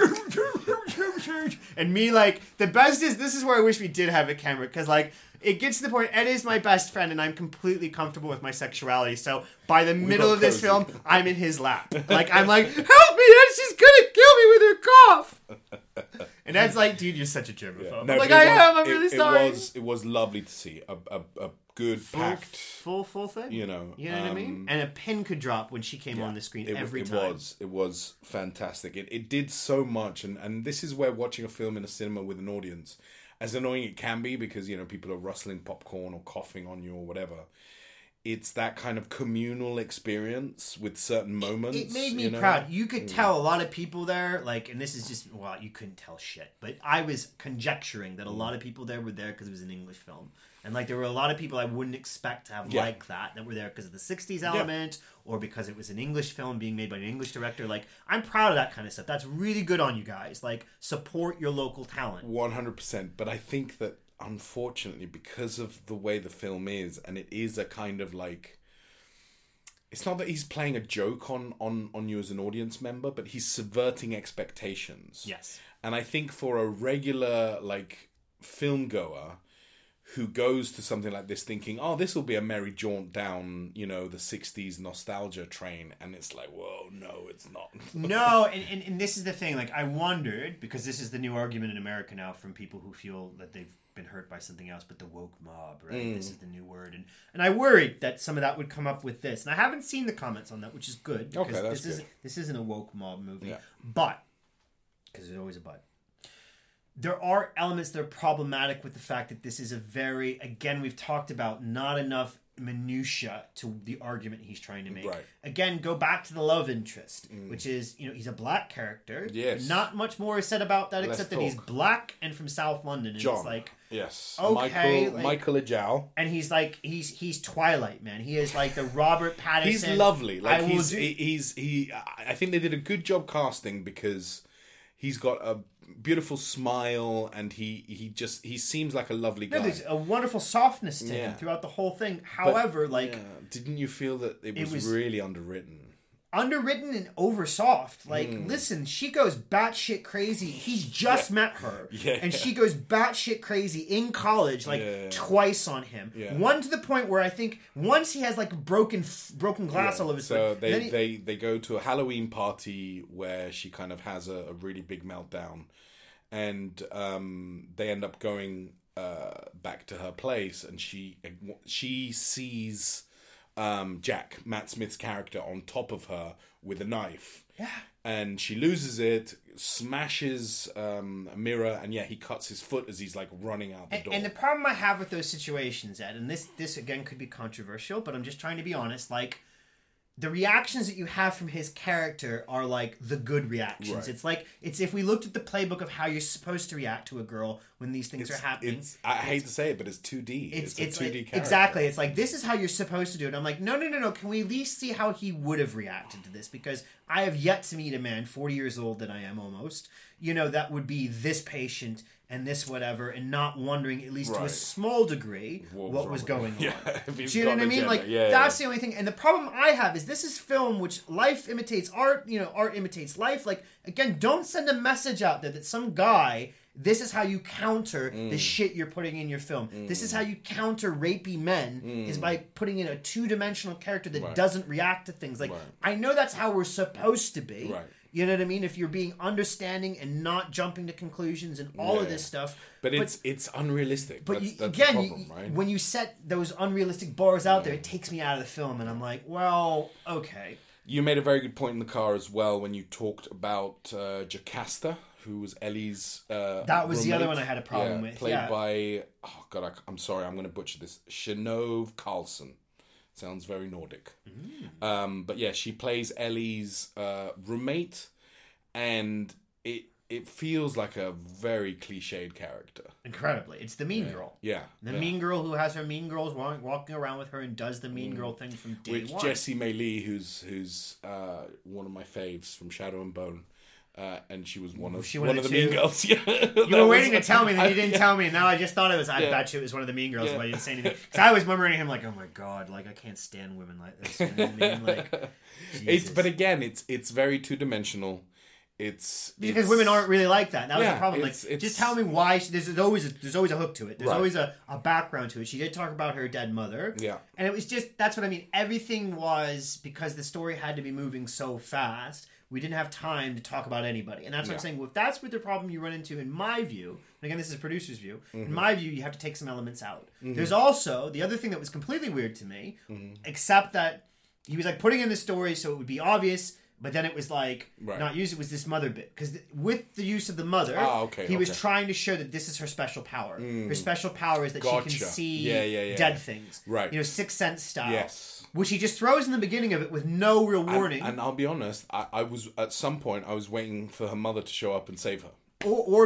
And me, like, the best is, this is where I wish we did have a camera, because, like, it gets to the point, Ed is my best friend, and I'm completely comfortable with my sexuality, so by the middle got of this cozy. film, I'm in his lap. Like, I'm like, help me, Ed, she's gonna kill me with her cough! And Ed's like, dude, you're such a germaphobe. No, I'm like, but I it am, was- I'm really sorry. It was lovely to see a good packed. Full thing? You know, what I mean? And a pin could drop when she came on the screen every time. It was fantastic. It did so much, and this is where watching a film in a cinema with an audience, as annoying it can be, because, you know, people are rustling popcorn or coughing on you or whatever. It's that kind of communal experience with certain moments. It made me you know? proud. You could tell a lot of people there, like, and this is just, well, you couldn't tell shit, but I was conjecturing that a lot of people there were there because it was an English film. And, like, there were a lot of people I wouldn't expect to have like that were there because of the 60s element or because it was an English film being made by an English director. Like, I'm proud of that kind of stuff. That's really good on you guys. Like, support your local talent. 100%. But I think that, unfortunately, because of the way the film is, and it is a kind of like, it's not that he's playing a joke on you as an audience member, but he's subverting expectations. Yes. And I think for a regular, like, film goer who goes to something like this thinking, oh, this will be a merry jaunt down, you know, the 60s nostalgia train, and it's like, whoa, no, it's not. No, and this is the thing. Like, I wondered, because this is the new argument in America now from people who feel that they've been hurt by something else, but the woke mob, right? This is the new word. And I worried that some of that would come up with this. And I haven't seen the comments on that, which is good. Because Okay, that's good. This isn't a woke mob movie. Yeah. But, because there's always a but, there are elements that are problematic with the fact that this is a very, again, we've talked about, not enough minutia to the argument he's trying to make. Right. Again, go back to the love interest, which is, you know, he's a black character. Yes. Not much more is said about that, Let's except that he's talk. black and from South London. And John. it's like, Yes. Okay, Michael Ajal. and he's like, he's Twilight, man. He is like the Robert Pattinson. He's lovely. Like, I think they did a good job casting, because he's got a beautiful smile, and he seems like a lovely guy. No, there's a wonderful softness to him throughout the whole thing. However, But, didn't you feel that it was really underwritten? underwritten and oversoft. Like, listen, she goes batshit crazy. He's just met her. And she goes batshit crazy in college, like, twice on him. One to the point where I think once he has, like, broken glass all over his So foot. they go to a Halloween party where she kind of has a really big meltdown. And they end up going back to her place, and she sees Jack, Matt Smith's character, on top of her with a knife. And she loses it, smashes a mirror, and he cuts his foot as he's like running out the door. And the problem I have with those situations, Ed, and this again could be controversial, but I'm just trying to be honest, like, the reactions that you have from his character are like the good reactions. Right. It's like, it's if we looked at the playbook of how you're supposed to react to a girl when these things are happening. I hate to say it, but it's 2D. It's a 2D character. Exactly. It's like, this is how you're supposed to do it. I'm like, no. Can we at least see how he would have reacted to this? Because I have yet to meet a man, 40 years old that I am almost, that would be this patient and this whatever, and not wondering, at least to a small degree, what was going on. Do you know what I mean? Like, that's the only thing. And the problem I have is this is film which life imitates art, art imitates life. Like, again, don't send a message out there that some guy, this is how you counter the shit you're putting in your film. This is how you counter rapey men, is by putting in a two-dimensional character that doesn't react to things. Like, I know that's how we're supposed to be. You know what I mean? If you're being understanding and not jumping to conclusions and all of this stuff. But it's unrealistic. But that's again, the problem, right? When you set those unrealistic bars out there, it takes me out of the film. And I'm like, well, okay. You made a very good point in the car as well when you talked about Jocasta, who was Ellie's that was roommate. The other one I had a problem with. Played by, oh God, I'm sorry, I'm going to butcher this. Shanove Carlson. Sounds very Nordic. But yeah, she plays Ellie's roommate, and it feels like a very cliched character. Incredibly. It's the mean girl. The mean girl who has her mean girls walking around with her and does the mean girl thing from day one. Jessie May Lee, who's one of my faves from Shadow and Bone. And she was one of the mean girls. You were waiting to tell me, and you didn't tell me, and now I just thought it was. I bet you it was one of the mean girls, but I didn't say anything. Because I was remembering him like, oh my God, like I can't stand women like this. You know what I mean? Like, but again, it's very two-dimensional. Because women aren't really like that. That was the problem. Like, just tell me why. There's always a hook to it. There's always a background to it. She did talk about her dead mother. And it was just, that's what I mean. Everything was, because the story had to be moving so fast, we didn't have time to talk about anybody. And that's what I'm saying. Well, if that's what the problem you run into, in my view, and again, this is a producer's view, in my view, you have to take some elements out. There's also, the other thing that was completely weird to me, except that he was like putting in the story so it would be obvious, but then it was like, not used, it was this mother bit. Because with the use of the mother, he was trying to show that this is her special power. Her special power is that she can see dead things. Sixth Sense style. Yes. Which he just throws in the beginning of it with no real warning. And I'll be honest, I was, at some point, I was waiting for her mother to show up and save her. Or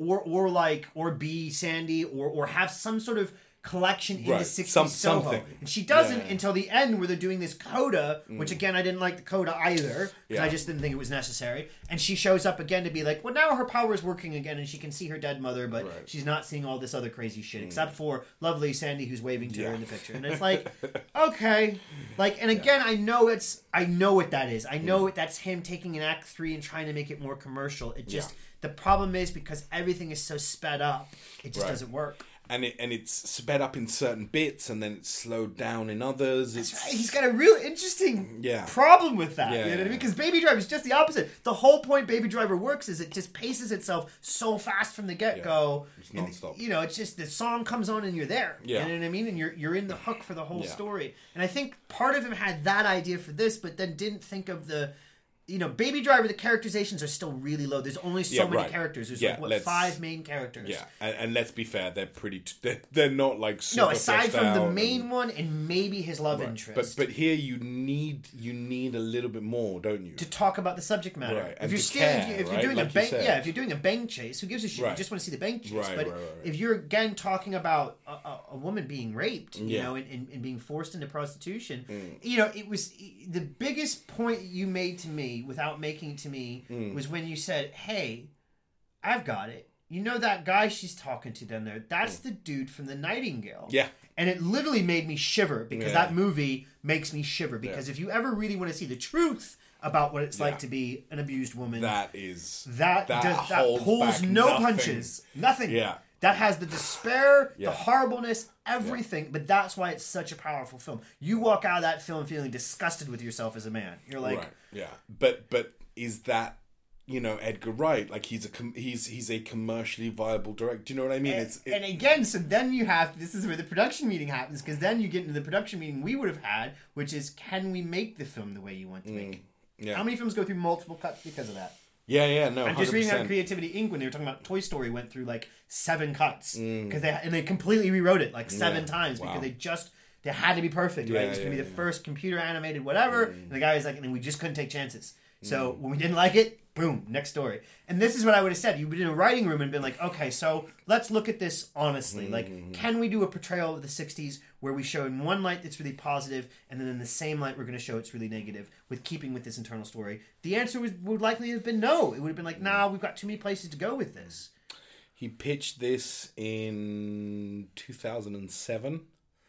be Sandy, or have some sort of collection into 60s Soho. And she doesn't until the end, where they're doing this coda, which again, I didn't like the coda either, because I just didn't think it was necessary. And she shows up again to be like, well, now her power is working again, and she can see her dead mother, but she's not seeing all this other crazy shit, except for lovely Sandy who's waving to her in the picture. And it's like, okay. Like, and again, I know what that is. I know that's him taking an Act 3 and trying to make it more commercial. It just, the problem is, because everything is so sped up, it just doesn't work. And it's sped up in certain bits, and then it's slowed down in others. He's got a real interesting problem with that. You know what I mean? Because Baby Driver is just the opposite. The whole point Baby Driver works is it just paces itself so fast from the get-go. It's nonstop. It's just the song comes on and you're there. You know what I mean? And you're in the hook for the whole story. And I think part of him had that idea for this, but then didn't think of the... Baby Driver, the characterizations are still really low. There's only so many characters. There's 5 main characters. Yeah, and let's be fair, they're pretty... They're not like super No, aside from the main one and maybe his love interest. But here you need a little bit more, don't you? To talk about the subject matter. Right. If you're doing a bank chase, who gives a shit? You just want to see the bank chase. But if you're again talking about a woman being raped, and being forced into prostitution, it was the biggest point you made to me, without making it to me, was when you said, hey, I've got it. You know that guy she's talking to down there? That's the dude from The Nightingale. Yeah. And it literally made me shiver, because that movie makes me shiver. Because if you ever really want to see the truth about what it's Yeah. like to be an abused woman. That is That holds pulls back no nothing. punches. Nothing. Yeah. That has the despair, Yeah. the horribleness, everything. But that's why it's such a powerful film. You walk out of that film feeling disgusted with yourself as a man. You're like, Right. Yeah. But is that, Edgar Wright? Like he's a commercially viable director. Do you know what I mean? and again, so then you have, this is where the production meeting happens, because then you get into the production meeting we would have had, which is, can we make the film the way you want to make it? Yeah. How many films go through multiple cuts because of that? Yeah. No. I'm just reading on 100%. Creativity Inc. when they were talking about Toy Story went through like 7 cuts because they completely rewrote it like 7 times Wow. because they had to be perfect, right? It was going to be the first computer animated whatever, and the guy was like, and we just couldn't take chances. So when we didn't like it, boom, next story. And this is what I would have said. You've been in a writing room and been like, okay, so let's look at this honestly. Like, can we do a portrayal of the 60s where we show in one light that's really positive, and then in the same light we're going to show it's really negative, with keeping with this internal story? The answer would likely have been no. It would have been like, nah, we've got too many places to go with this. He pitched this in 2007.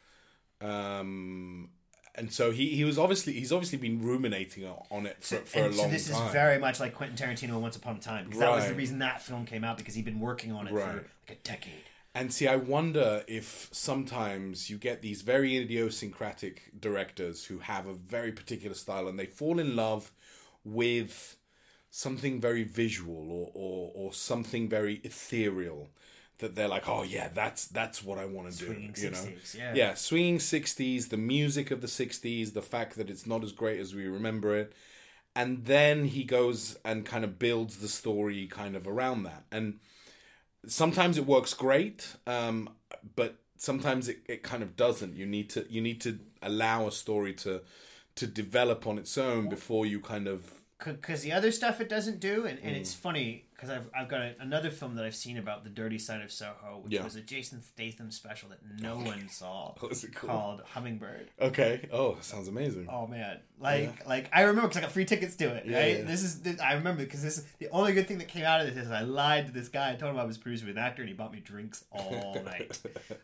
And so he's obviously been ruminating on it for a long time. So this is very much like Quentin Tarantino and Once Upon a Time, because that was the Right. reason that film came out, because he'd been working on it for like a decade. And see, I wonder if sometimes you get these very idiosyncratic directors who have a very particular style and they fall in love with something very visual or something very ethereal, that they're like, oh yeah, that's what I want to do. Swinging 60s, yeah. Yeah, swinging 60s, the music of the 60s, the fact that it's not as great as we remember it. And then he goes and kind of builds the story kind of around that. And sometimes it works great, but sometimes it kind of doesn't. You need to allow a story to develop on its own before you kind of... Because the other stuff it doesn't do, and it's funny, because I've got another film that I've seen about the dirty side of Soho, which was a Jason Statham special that no one saw, Was it cool? called Hummingbird. Okay. Oh, that sounds amazing. Oh man, like I remember because I got free tickets to it. Yeah, Right? yeah. I remember because this is the only good thing that came out of this is I lied to this guy. I told him I was producer with an actor, and he bought me drinks all night.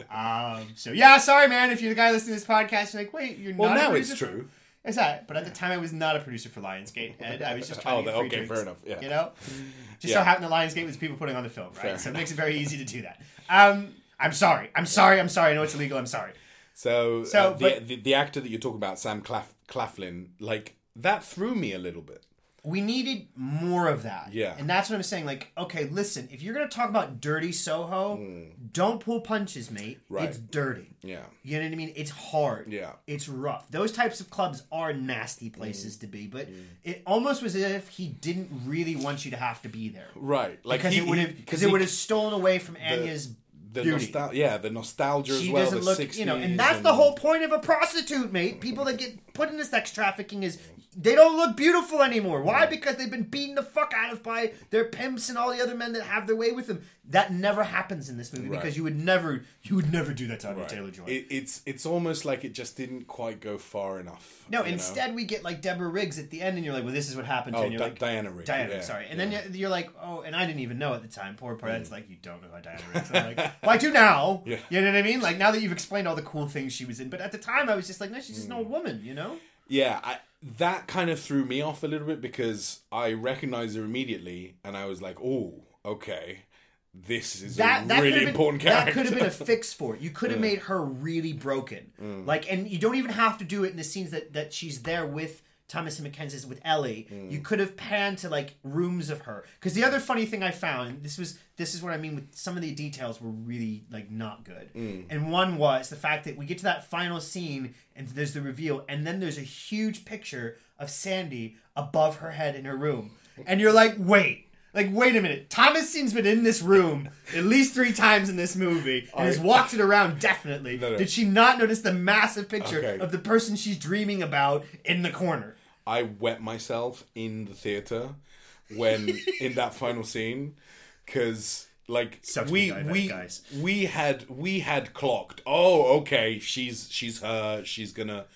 So yeah, sorry man, if you're the guy listening to this podcast, you're like, wait, you're Well, not. now a it's producer for-" true. It's that, but at the time I was not a producer for Lionsgate, and I was just trying to get free drinks. fair enough. Yeah. You know, just Yeah. so happened that Lionsgate was people putting on the film, right? Fair So it enough. makes it very easy to do that. I'm sorry. I know it's illegal. I'm sorry. So but- the actor that you're talking about, Sam Claflin, like that threw me a little bit. We needed more of that. Yeah. And that's what I'm saying. Like, okay, listen, if you're going to talk about dirty Soho, don't pull punches, mate. Right. It's dirty. Yeah. You know what I mean? It's hard. Yeah. It's rough. Those types of clubs are nasty places to be, but it almost was as if he didn't really want you to have to be there. Right. Like Because it would have stolen away from Anya's beauty. the nostalgia as She well. doesn't The look, 60s and that's the whole point of a prostitute, mate. People that get put into sex trafficking is they don't look beautiful anymore. Why? Because they've been beaten the fuck out of by their pimps and all the other men that have their way with them. That never happens in this movie because you would never do that to Anya Taylor-Joy. It's almost like it just didn't quite go far enough. No, instead we get like Deborah Riggs at the end, and you're like, "Well, this is what happened to her." And you're like, Diana Riggs. Diana, yeah, sorry. And yeah. then you're like, oh, and I didn't even know at the time. Poor It's like, you don't know how Diana Riggs. I'm like, well, I do now. Yeah. You know what I mean? Like, now that you've explained all the cool things she was in. But at the time, I was just like, no, she's just an old woman, you know? Yeah, that kind of threw me off a little bit because I recognized her immediately, and I was like, oh, okay. This is a really important character. That could have been a fix for it. You could have made her really broken. Like, and you don't even have to do it in the scenes that she's there with Thomasin McKenzie's with Ellie. You could have panned to like rooms of her. Because the other funny thing I found, this is what I mean with some of the details were really like not good. And one was the fact that we get to that final scene and there's the reveal, and then there's a huge picture of Sandy above her head in her room, and you're like, wait. Like, wait a minute. Thomasin's been in this room at least 3 times in this movie and has walked it around, definitely. No. Did she not notice the massive picture Okay. of the person she's dreaming about in the corner? I wet myself in the theater when in that final scene because like Sucks to be diabetic, guys. we had clocked. Oh, okay, she's her. She's gonna.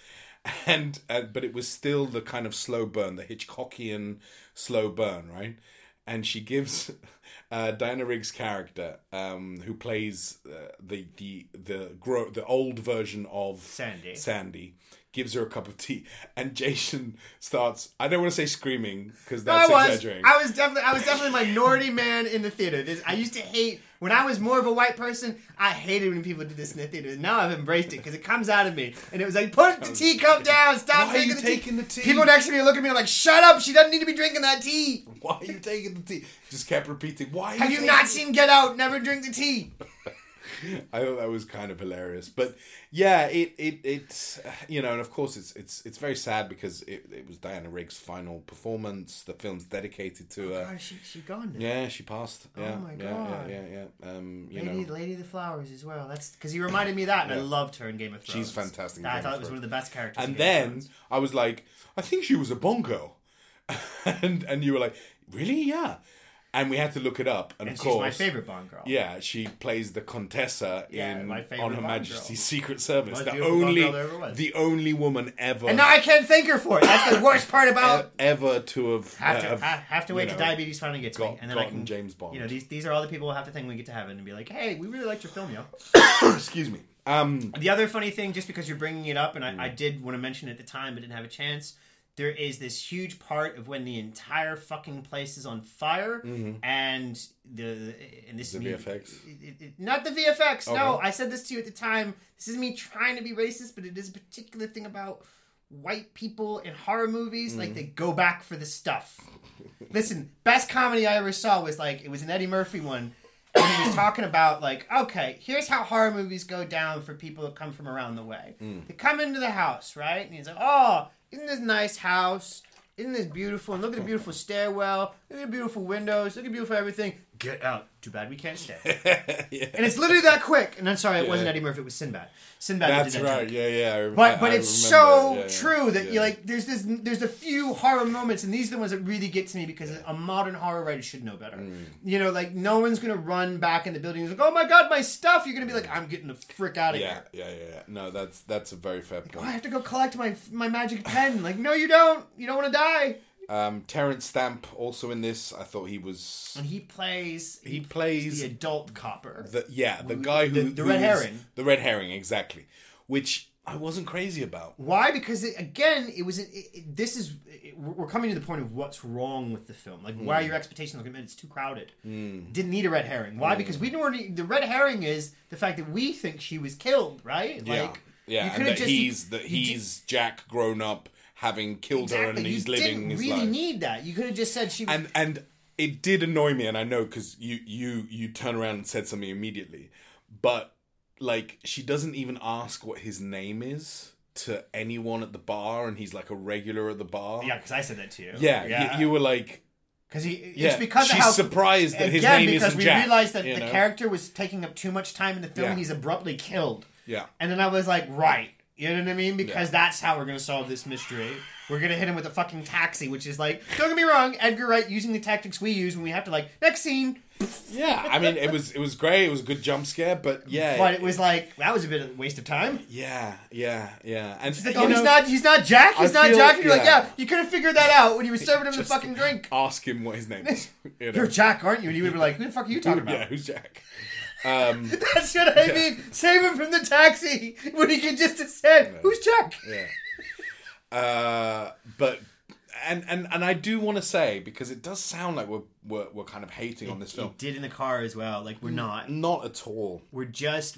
And but it was still the kind of slow burn, the Hitchcockian slow burn, right? And she gives Diana Riggs' character, who plays the old version of Sandy, gives her a cup of tea, and Jason starts. I don't want to say screaming because that's exaggerating. I was definitely minority man in the theater. I used to hate when I was more of a white person. I hated when people did this in the theater. Now I've embraced it because it comes out of me, and it was like, put the teacup down. Stop Why are you taking the tea? People next to me are looking at me like, shut up. She doesn't need to be drinking that tea. Why are you taking the tea? Just kept repeating. Why? Have you not seen Get Out? Never drink the tea. I thought that was kind of hilarious, but yeah, it's and of course it's very sad because it was Diana Rigg's final performance. The film's dedicated to her. God, she gone now. Yeah, she passed. Yeah, oh my God. Yeah. Lady of the Flowers as well. That's because you reminded me of that, and I loved her in Game of Thrones. She's fantastic. I thought it was one of the best characters. And then I was like, I think she was a Bond girl, and you were like, really? Yeah. And we had to look it up, and of course, she's my favorite Bond girl. Yeah, she plays the Contessa in On Her Majesty's Secret Service. The only woman ever. And now I can't thank her for it. That's the worst part about ever to have to wait till diabetes finally gets me, and then I can James Bond. These are all the people we'll have to thank when we get to heaven and be like, hey, we really liked your film, yo. Excuse me. The other funny thing, just because you're bringing it up, and I did want to mention it at the time, but didn't have a chance. There is this huge part of when the entire fucking place is on fire, and the VFX. Not the VFX. Okay. No, I said this to you at the time. This is me trying to be racist, but it is a particular thing about white people in horror movies. Like they go back for the stuff. Listen, best comedy I ever saw was it was an Eddie Murphy one. And he was talking about, okay, here's how horror movies go down for people that come from around the way. They come into the house, right? And he's like, oh, isn't this nice house? Isn't this beautiful? And look at the beautiful stairwell. Look at the beautiful windows. Look at beautiful everything. Get out. Too bad we can't stay. Yeah. And it's literally that quick. And I'm sorry, it wasn't Eddie Murphy. It was Sinbad. That's right. Joke. Yeah. But it's so true that you there's a few horror moments, and these are the ones that really get to me because a modern horror writer should know better. No one's gonna run back in the building and oh my God, my stuff. You're gonna be like, I'm getting the frick out of here. Yeah. No, that's a very fair point. Oh, I have to go collect my magic pen. No, you don't. You don't want to die. Terrence Stamp also in this. I thought he was. And he plays the adult copper. The guy who the red herring. The red herring, exactly. Which I wasn't crazy about. Why? Because we're coming to the point of what's wrong with the film. Why are your expectations? It's too crowded. Didn't need a red herring. Why? Because we don't. The red herring is the fact that we think she was killed, right? And that he's Jack grown up, having killed her, and he's living his life. You didn't really need that. You could have just said she. And it did annoy me, and I know because you turn around and said something immediately, but she doesn't even ask what his name is to anyone at the bar, and he's a regular at the bar. Yeah, because I said that to you. Yeah. You were like. Because it's because she's of how surprised that his name isn't Jack. Because we realized that the character was taking up too much time in the film. He's abruptly killed. Yeah. And then I was like, right. You know what I mean? Because that's how we're going to solve this mystery. We're going to hit him with a fucking taxi, which is don't get me wrong, Edgar Wright using the tactics we use when we have to next scene. Yeah, I mean, it was great. It was a good jump scare, but yeah. But it was that was a bit of a waste of time. Yeah. And he's he's not Jack? He's not Jack? And you're you could have figured that out when you were serving him the fucking drink. Ask him what his name is. You're Jack, aren't you? And he would be like, who the fuck are you talking about? Yeah, who's Jack? That's what I mean. Save him from the taxi when he could just have said, "Who's Jack?" Yeah. But I do want to say, because it does sound like we're kind of hating on this film. It did in the car as well. We're not. Not at all. We're just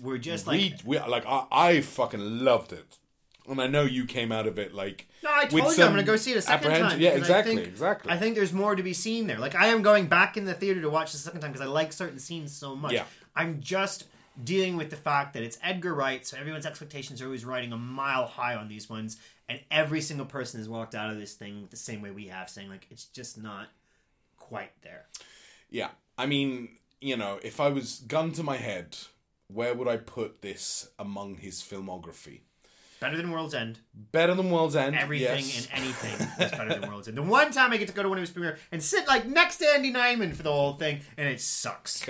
I fucking loved it. And I know you came out of it No, I told you I'm going to go see it a second time. Yeah, exactly. I think there's more to be seen there. I am going back in the theater to watch the second time because I like certain scenes so much. Yeah. I'm just dealing with the fact that it's Edgar Wright, so everyone's expectations are always riding a mile high on these ones, and every single person has walked out of this thing the same way we have, saying it's just not quite there. Yeah. I mean, if I was gun to my head, where would I put this among his filmography? Better than World's End. Better than World's End. Everything and anything was better than World's End. The one time I get to go to one of his premiere and sit next to Andy Nyman for the whole thing, and it sucks.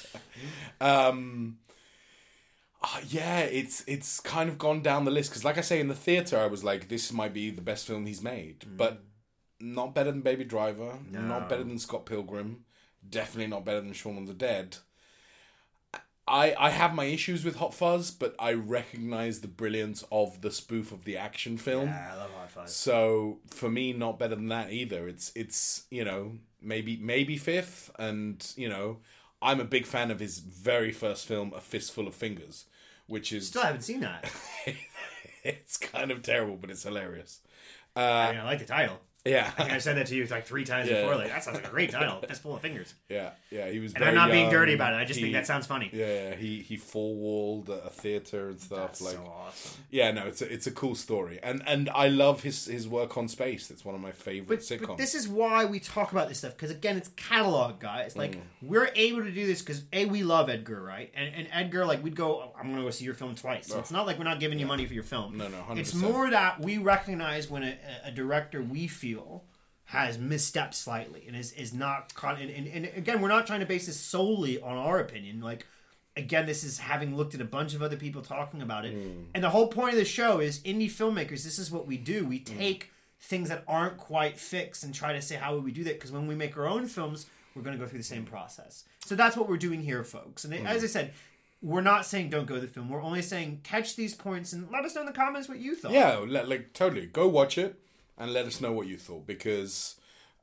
It's kind of gone down the list because, like I say, in the theater, I was like, this might be the best film he's made, but not better than Baby Driver, not better than Scott Pilgrim, definitely not better than Shaun of the Dead. I have my issues with Hot Fuzz, but I recognize the brilliance of the spoof of the action film. Yeah, I love Hot Fuzz. So for me, not better than that either. It's maybe fifth, and I'm a big fan of his very first film, A Fistful of Fingers, which is Still haven't seen that. it's kind of terrible, but it's hilarious. I mean, I like the title. Yeah, I think I said that to you like 3 times before. Like, that sounds like a great title. Fistful of Fingers. yeah. He was. And very I'm not being young. dirty about it. I just think that sounds funny. Yeah, he four-walled a theater and stuff. That's like, so awesome. yeah, no, it's a cool story, and I love his work on Space. It's one of my favorite sitcoms. But this is why we talk about this stuff, because again, it's catalog, guys. Like, we're able to do this because we love Edgar, right? And Edgar, like, we'd go, I'm gonna go see your film twice. So it's not like we're not giving you money for your film. No, 100%. It's more that we recognize when a director we feel has misstepped slightly and is not caught. And again, we're not trying to base this solely on our opinion. Like, again, this is having looked at a bunch of other people talking about it. And the whole point of the show is indie filmmakers, this is what we do. We take things that aren't quite fixed and try to say, how would we do that? Because when we make our own films, we're going to go through the same process. So that's what we're doing here, folks. And as I said, we're not saying don't go to the film. We're only saying catch these points and let us know in the comments what you thought. Yeah, like totally. Go watch it and let us know what you thought, because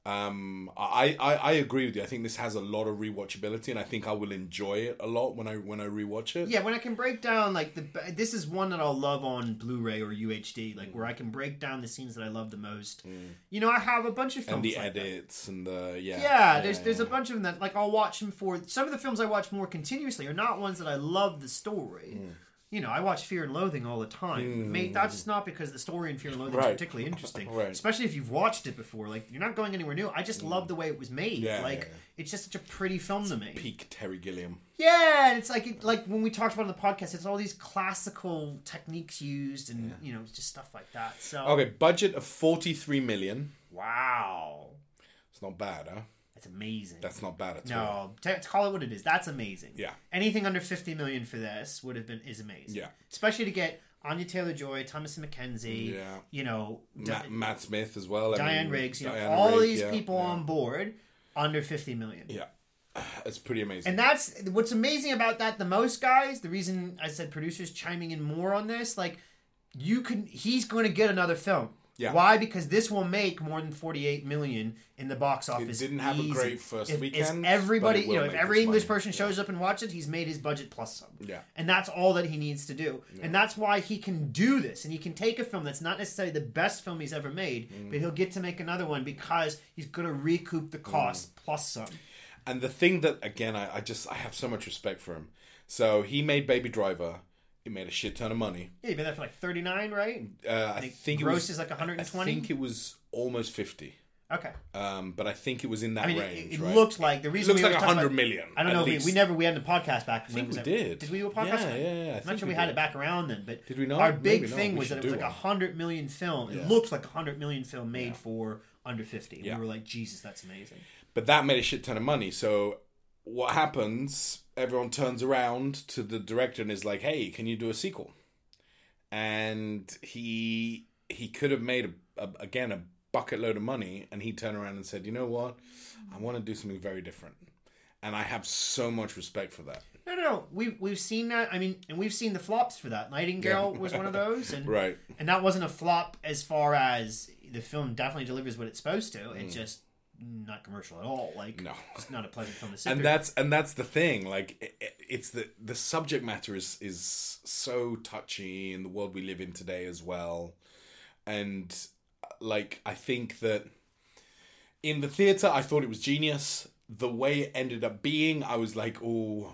I agree with you. I think this has a lot of rewatchability, and I think I will enjoy it a lot when I rewatch it. Yeah, when I can break down, like, this is one that I'll love on Blu-ray or UHD, like, where I can break down the scenes that I love the most. I have a bunch of films and the like edits that. and the There's a bunch of them that, like, I'll watch them for. Some of the films I watch more continuously are not ones that I love the story. I watch Fear and Loathing all the time. Mate, that's just not because the story in Fear and Loathing is particularly interesting. Especially if you've watched it before. Like, you're not going anywhere new. I just love the way it was made. It's just such a pretty film to me. Peak Terry Gilliam. Yeah, it's like when we talked about it on the podcast, it's all these classical techniques used and, just stuff like that. So Okay, budget of 43 million. Wow. It's not bad, huh? That's amazing. That's not bad at all. No, to call it what it is. That's amazing. Yeah. Anything under 50 million for this is amazing. Yeah. Especially to get Anya Taylor-Joy, Thomasin McKenzie, Matt Smith as well. Diane Riggs, Diana all Rigg, these people on board under 50 million. Yeah. It's pretty amazing. And that's what's amazing about that the most, guys. The reason I said producers chiming in more on this, like, he's going to get another film. Yeah. Why? Because this will make more than 48 million in the box office. It didn't have a great first weekend. If everybody, if every English person money. shows up and watches it, he's made his budget plus some. Yeah. And that's all that he needs to do. Yeah. And that's why he can do this. And he can take a film that's not necessarily the best film he's ever made, but he'll get to make another one because he's going to recoup the cost plus some. And the thing that, again, I have so much respect for him. So he made Baby Driver. He made a shit ton of money. Yeah, he made that for like 39, right? I think it gross was is like 120. I think it was almost 50. Okay. But I think it was in that range. It right? looked like the reason. It looks like 100 million. I don't know. We had the podcast back. I think we did. Did we do a podcast? Yeah. I'm not sure we had it back around then, but did we not? Our big thing was that it was like a 100 million film. Yeah. It looked like a 100 million film made for under 50. Yeah. We were like, Jesus, that's amazing. But that made a shit ton of money. So what happens? Everyone turns around to the director and is like, "Hey, can you do a sequel?" And he could have made a bucket load of money, and he turned around and said, "You know what? I want to do something very different." And I have so much respect for that. No. We've seen that. I mean, and we've seen the flops for that. Nightingale was one of those, and right. And that wasn't a flop as far as the film definitely delivers what it's supposed to. It's just not commercial at all. Like, no, it's not a pleasant film to sit through. And that's the thing. Like, it's the subject matter is so touchy in the world we live in today as well. And like, I think that in the theater, I thought it was genius. The way it ended up being, I was like,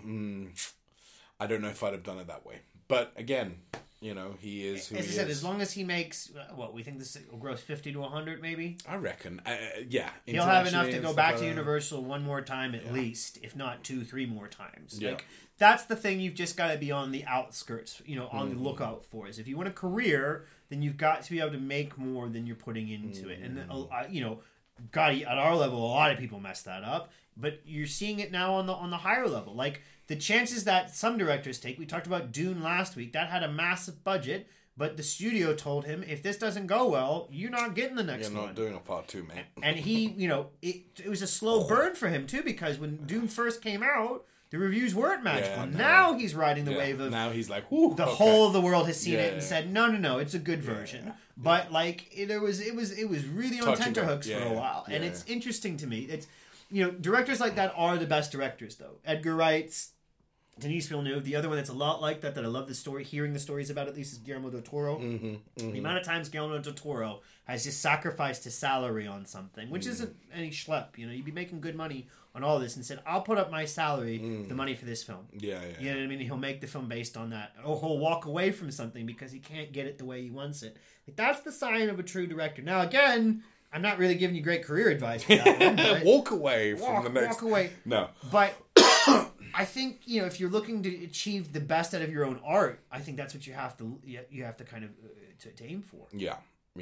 I don't know if I'd have done it that way. But again, he is who he is. As I said, as long as he makes, we think this will gross 50 to 100 maybe? I reckon. Yeah. He'll have enough to go back to Universal one more time at least, if not 2-3 more times. Yeah. Like, that's the thing you've just got to be on the outskirts, on the lookout for. Is if you want a career, then you've got to be able to make more than you're putting into it. And, God, at our level, a lot of people mess that up. But you're seeing it now on the higher level. Like, the chances that some directors take, we talked about Dune last week, that had a massive budget, but the studio told him, if this doesn't go well, you're not getting the next one. You're not doing a part 2, mate. And he, it was a slow burn for him, too, because when Dune first came out, the reviews weren't magical. Yeah, no. Now he's riding the wave of now he's like, whoo, the whole of the world has seen Yeah, it and yeah. said, no, it's a good version. But like it was really on Touch and tenterhooks go. for Yeah, a while, yeah. and it's interesting to me. It's directors like that are the best directors, though. Edgar Wright's, Denis Villeneuve. The other one that's a lot like that I love the story, hearing the stories about at least, is Guillermo del Toro. The amount of times Guillermo del Toro has just sacrificed his salary on something, which isn't any schlep. You'd be making good money on all this, and said, I'll put up my salary for the money for this film. Yeah. You know what I mean? He'll make the film based on that. Or he'll walk away from something because he can't get it the way he wants it. Like, that's the sign of a true director. Now, again, I'm not really giving you great career advice for that one. But Walk away from the next. walk away. No. But I think, if you're looking to achieve the best out of your own art, I think that's what you have to kind of to aim for. Yeah.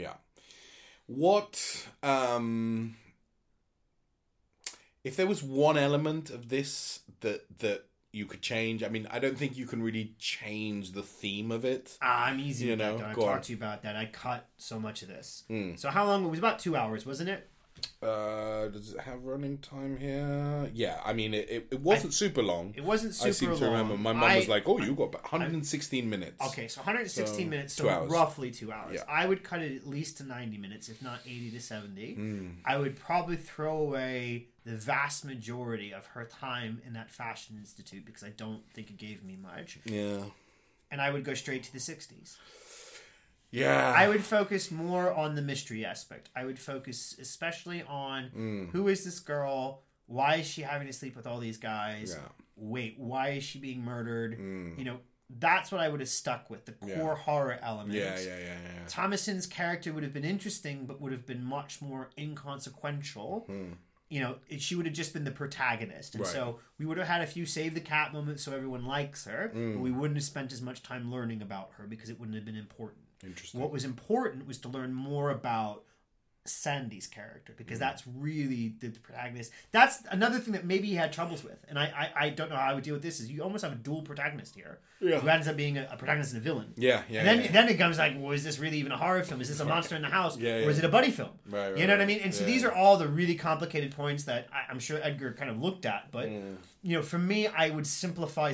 What if there was one element of this that you could change? I mean, I don't think you can really change the theme of it. I'm easy with that. I've go on. talked to you about that. I cut so much of this. So how long? It was about 2 hours, wasn't it? Does it have running time here? Yeah, I mean, it wasn't super long. It wasn't super long. I seem to remember. My mum was like, "Oh, you got 116 minutes." Okay, so 116 minutes, so 2 hours. roughly 2 hours. Yeah. I would cut it at least to 90 minutes, if not 80 to 70. I would probably throw away the vast majority of her time in that fashion institute because I don't think it gave me much. Yeah. And I would go straight to the 60s. Yeah. I would focus more on the mystery aspect. I would focus especially on who is this girl? Why is she having to sleep with all these guys? Yeah. Wait, why is she being murdered? That's what I would have stuck with, the core horror element. Yeah. Thomason's character would have been interesting, but would have been much more inconsequential. She would have just been the protagonist. And so we would have had a few save the cat moments so everyone likes her, but we wouldn't have spent as much time learning about her because it wouldn't have been important. Interesting. What was important was to learn more about Sandy's character, because that's really the protagonist. That's another thing that maybe he had troubles with, and I don't know how I would deal with this. Is you almost have a dual protagonist here, who ends up being a protagonist and a villain. Then it comes like, well, is this really even a horror film? Is this a monster in the house, or is it a buddy film? You know what I mean? And so these are all the really complicated points that I'm sure Edgar kind of looked at. But for me, I would simplify.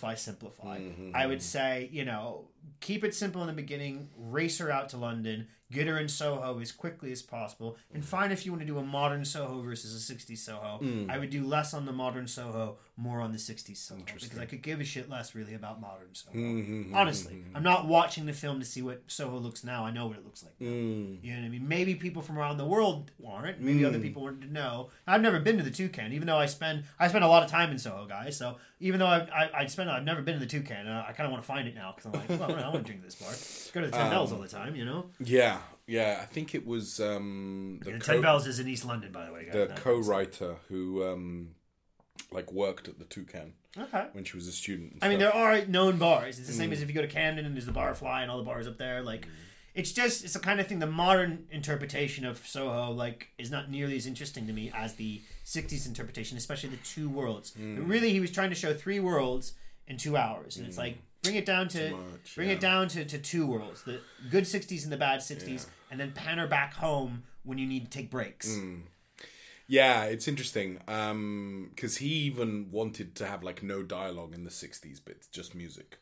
I would say, keep it simple in the beginning, race her out to London, get her in Soho as quickly as possible, and find if you want to do a modern Soho versus a 60s Soho. I would do less on the modern Soho, more on the 60s Soho, because I could give a shit less really about modern Soho. Honestly, I'm not watching the film to see what Soho looks now. I know what it looks like now. You know what I mean? Maybe people from around the world aren't. Maybe other people wanted to know. I've never been to the Toucan, even though I spend a lot of time in Soho, guys. So even though I've never been to the Toucan, I kind of want to find it now because I'm like, well, I want to drink this bar. Go to the 10 Bells all the time, Yeah, I think it was the 10 Bells is in East London, by the way. The co-writer who worked at the Toucan when she was a student. I mean, there are known bars. It's the same as if you go to Camden and there's the Barfly and all the bars up there. Like, it's the kind of thing. The modern interpretation of Soho is not nearly as interesting to me as the 60s interpretation, especially the two worlds. But really, he was trying to show 3 worlds in 2 hours, and it's like, bring it down to to 2 worlds, the good 60s and the bad 60s, and then pan her back home when you need to take breaks. Yeah, it's interesting because he even wanted to have no dialogue in the 60s bits, just music,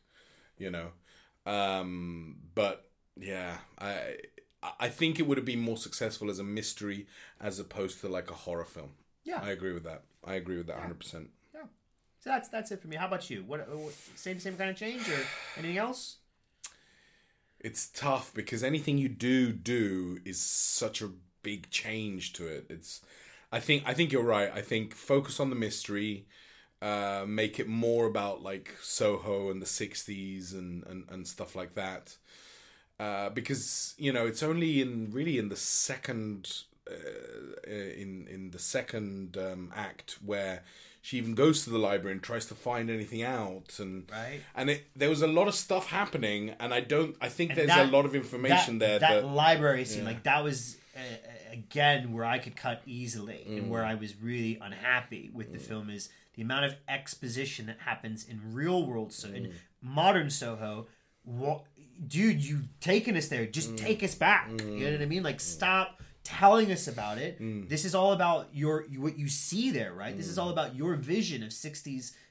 but yeah, I think it would have been more successful as a mystery as opposed to a horror film. Yeah, I agree with that. 100%. So that's it for me. How about you? What same kind of change or anything else? It's tough because anything you do is such a big change to it. I think you're right. I think focus on the mystery, make it more about Soho and the 60s and stuff like that. Because it's only in the second in the second act where she even goes to the library and tries to find anything out, and there was a lot of stuff happening, and I think there's a lot of information there. That library scene, that was again where I could cut easily, and where I was really unhappy with the film is the amount of exposition that happens in real world, in modern Soho. Dude, you've taken us there. Just take us back. You know what I mean? Stop telling us about it. This is all about what you see there, right? This is all about your vision of 60s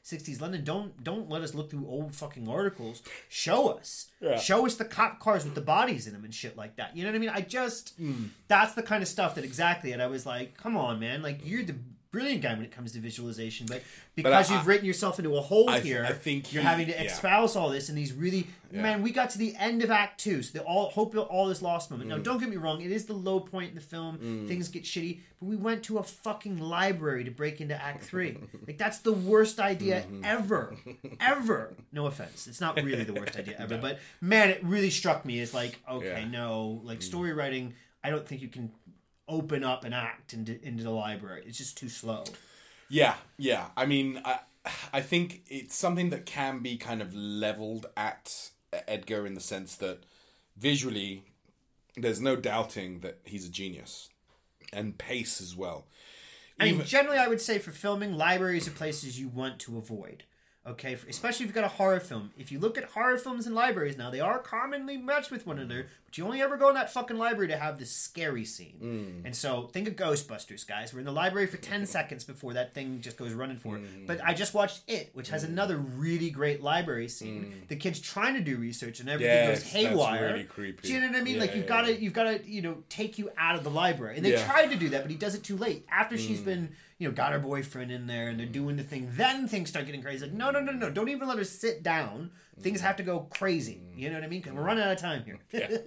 60s London. Don't let us look through old fucking articles. Show us. Yeah. Show us the cop cars with the bodies in them and shit like that. You know what I mean? I just... That's the kind of stuff that exactly... And I was like, come on, man. Like, you're the brilliant guy when it comes to visualization. But because you've written yourself into a hole here, I think you're having to espouse all this and these really... Man, we got to the end of Act 2, so hope all is lost moment. Now, don't get me wrong, it is the low point in the film. Things get shitty, but we went to a fucking library to break into Act 3. Like, that's the worst idea ever. Ever. No offense. It's not really the worst idea ever, but man, it really struck me as like, okay, no, like story writing, I don't think you can open up an act into the library. It's just too slow. Yeah. I mean, I think it's something that can be kind of leveled at Edgar in the sense that visually, there's no doubting that he's a genius. And pace as well. I mean, generally, I would say for filming, libraries are places you want to avoid. Okay, especially if you've got a horror film. If you look at horror films in libraries now, they are commonly matched with one another, but you only ever go in that fucking library to have this scary scene. And so, think of Ghostbusters, guys. We're in the library for 10 seconds before that thing just goes running for it. But I just watched It, which has another really great library scene. The kid's trying to do research and everything goes haywire. That's really creepy. Do you know what I mean? Like, you've got to, take you out of the library. And they tried to do that, but he does it too late. After she's been... got her boyfriend in there and they're doing the thing. Then things start getting crazy. Like, no. Don't even let her sit down. Things have to go crazy. You know what I mean? Because we're running out of time here.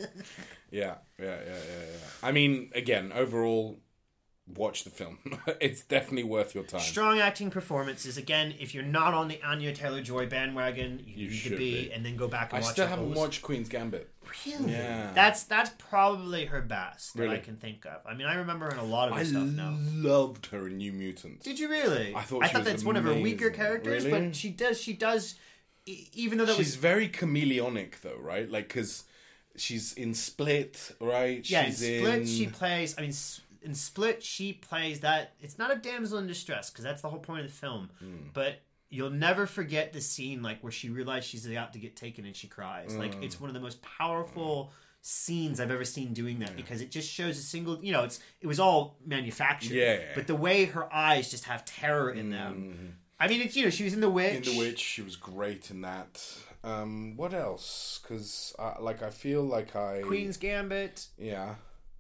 Yeah. I mean, again, overall, watch the film. It's definitely worth your time. Strong acting performances. Again, if you're not on the Anya Taylor-Joy bandwagon, you need to be. And then go back and watch I still haven't watched Queen's Gambit. Really? Yeah. That's probably her best that I can think of. I mean, I remember her in a lot of her stuff now. I loved her in New Mutants. Did you really? I thought that's amazing. One of her weaker characters, really? but she does, even though she's very chameleonic though, right? Like, because she's in Split, right? Yeah, she's in Split she plays, in Split she plays that, it's not a damsel in distress, because that's the whole point of the film, but you'll never forget the scene like where she realized she's about to get taken and she cries. Like, it's one of the most powerful scenes I've ever seen doing that, because it just shows a single, it was all manufactured, but the way her eyes just have terror in them. I mean, it's, she was in The Witch. In The Witch, she was great in that. What else? Because, I feel like Queen's Gambit. Yeah.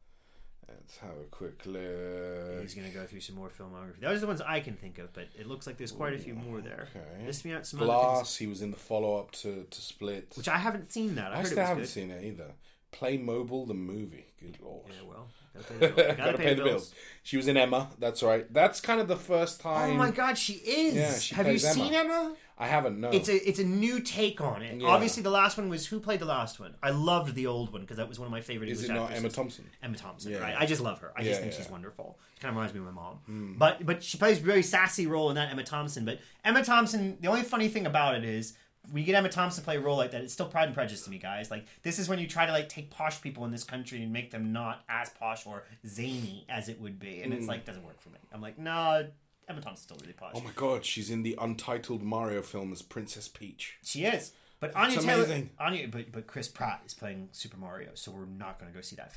Let's have a quick look. He's going to go through some more filmography. Those are the ones I can think of, but it looks like there's quite a few more there. Okay. List me out some Glass, other things. he was in the follow-up to Split. Which I haven't seen that. I still haven't seen it either. Playmobil, the movie. Good Lord. Yeah, well, gotta pay the bills. She was in Emma, that's right. That's kind of the first time... Oh my god, she is! Yeah, she Have you plays seen Emma? I haven't, no. It's a new take on it. Yeah. Obviously, the last one was... Who played the last one? I loved the old one, because that was one of my favorite Is English it not actresses. Emma Thompson? Emma Thompson, Yeah, right? yeah. I just love her. I just think yeah. she's wonderful. She kind of reminds me of my mom. But she plays a very sassy role in that, Emma Thompson. But Emma Thompson, the only funny thing about it is... When you get Emma Thompson to play a role like that, it's still Pride and Prejudice to me, guys. Like, this is when you try to, take posh people in this country and make them not as posh or zany as it would be. And it's doesn't work for me. I'm like, no, Emma Thompson's still really posh. Oh my god, she's in the untitled Mario film as Princess Peach. She is. But Anya It's Taylor... amazing. But Chris Pratt is playing Super Mario, so we're not going to go see that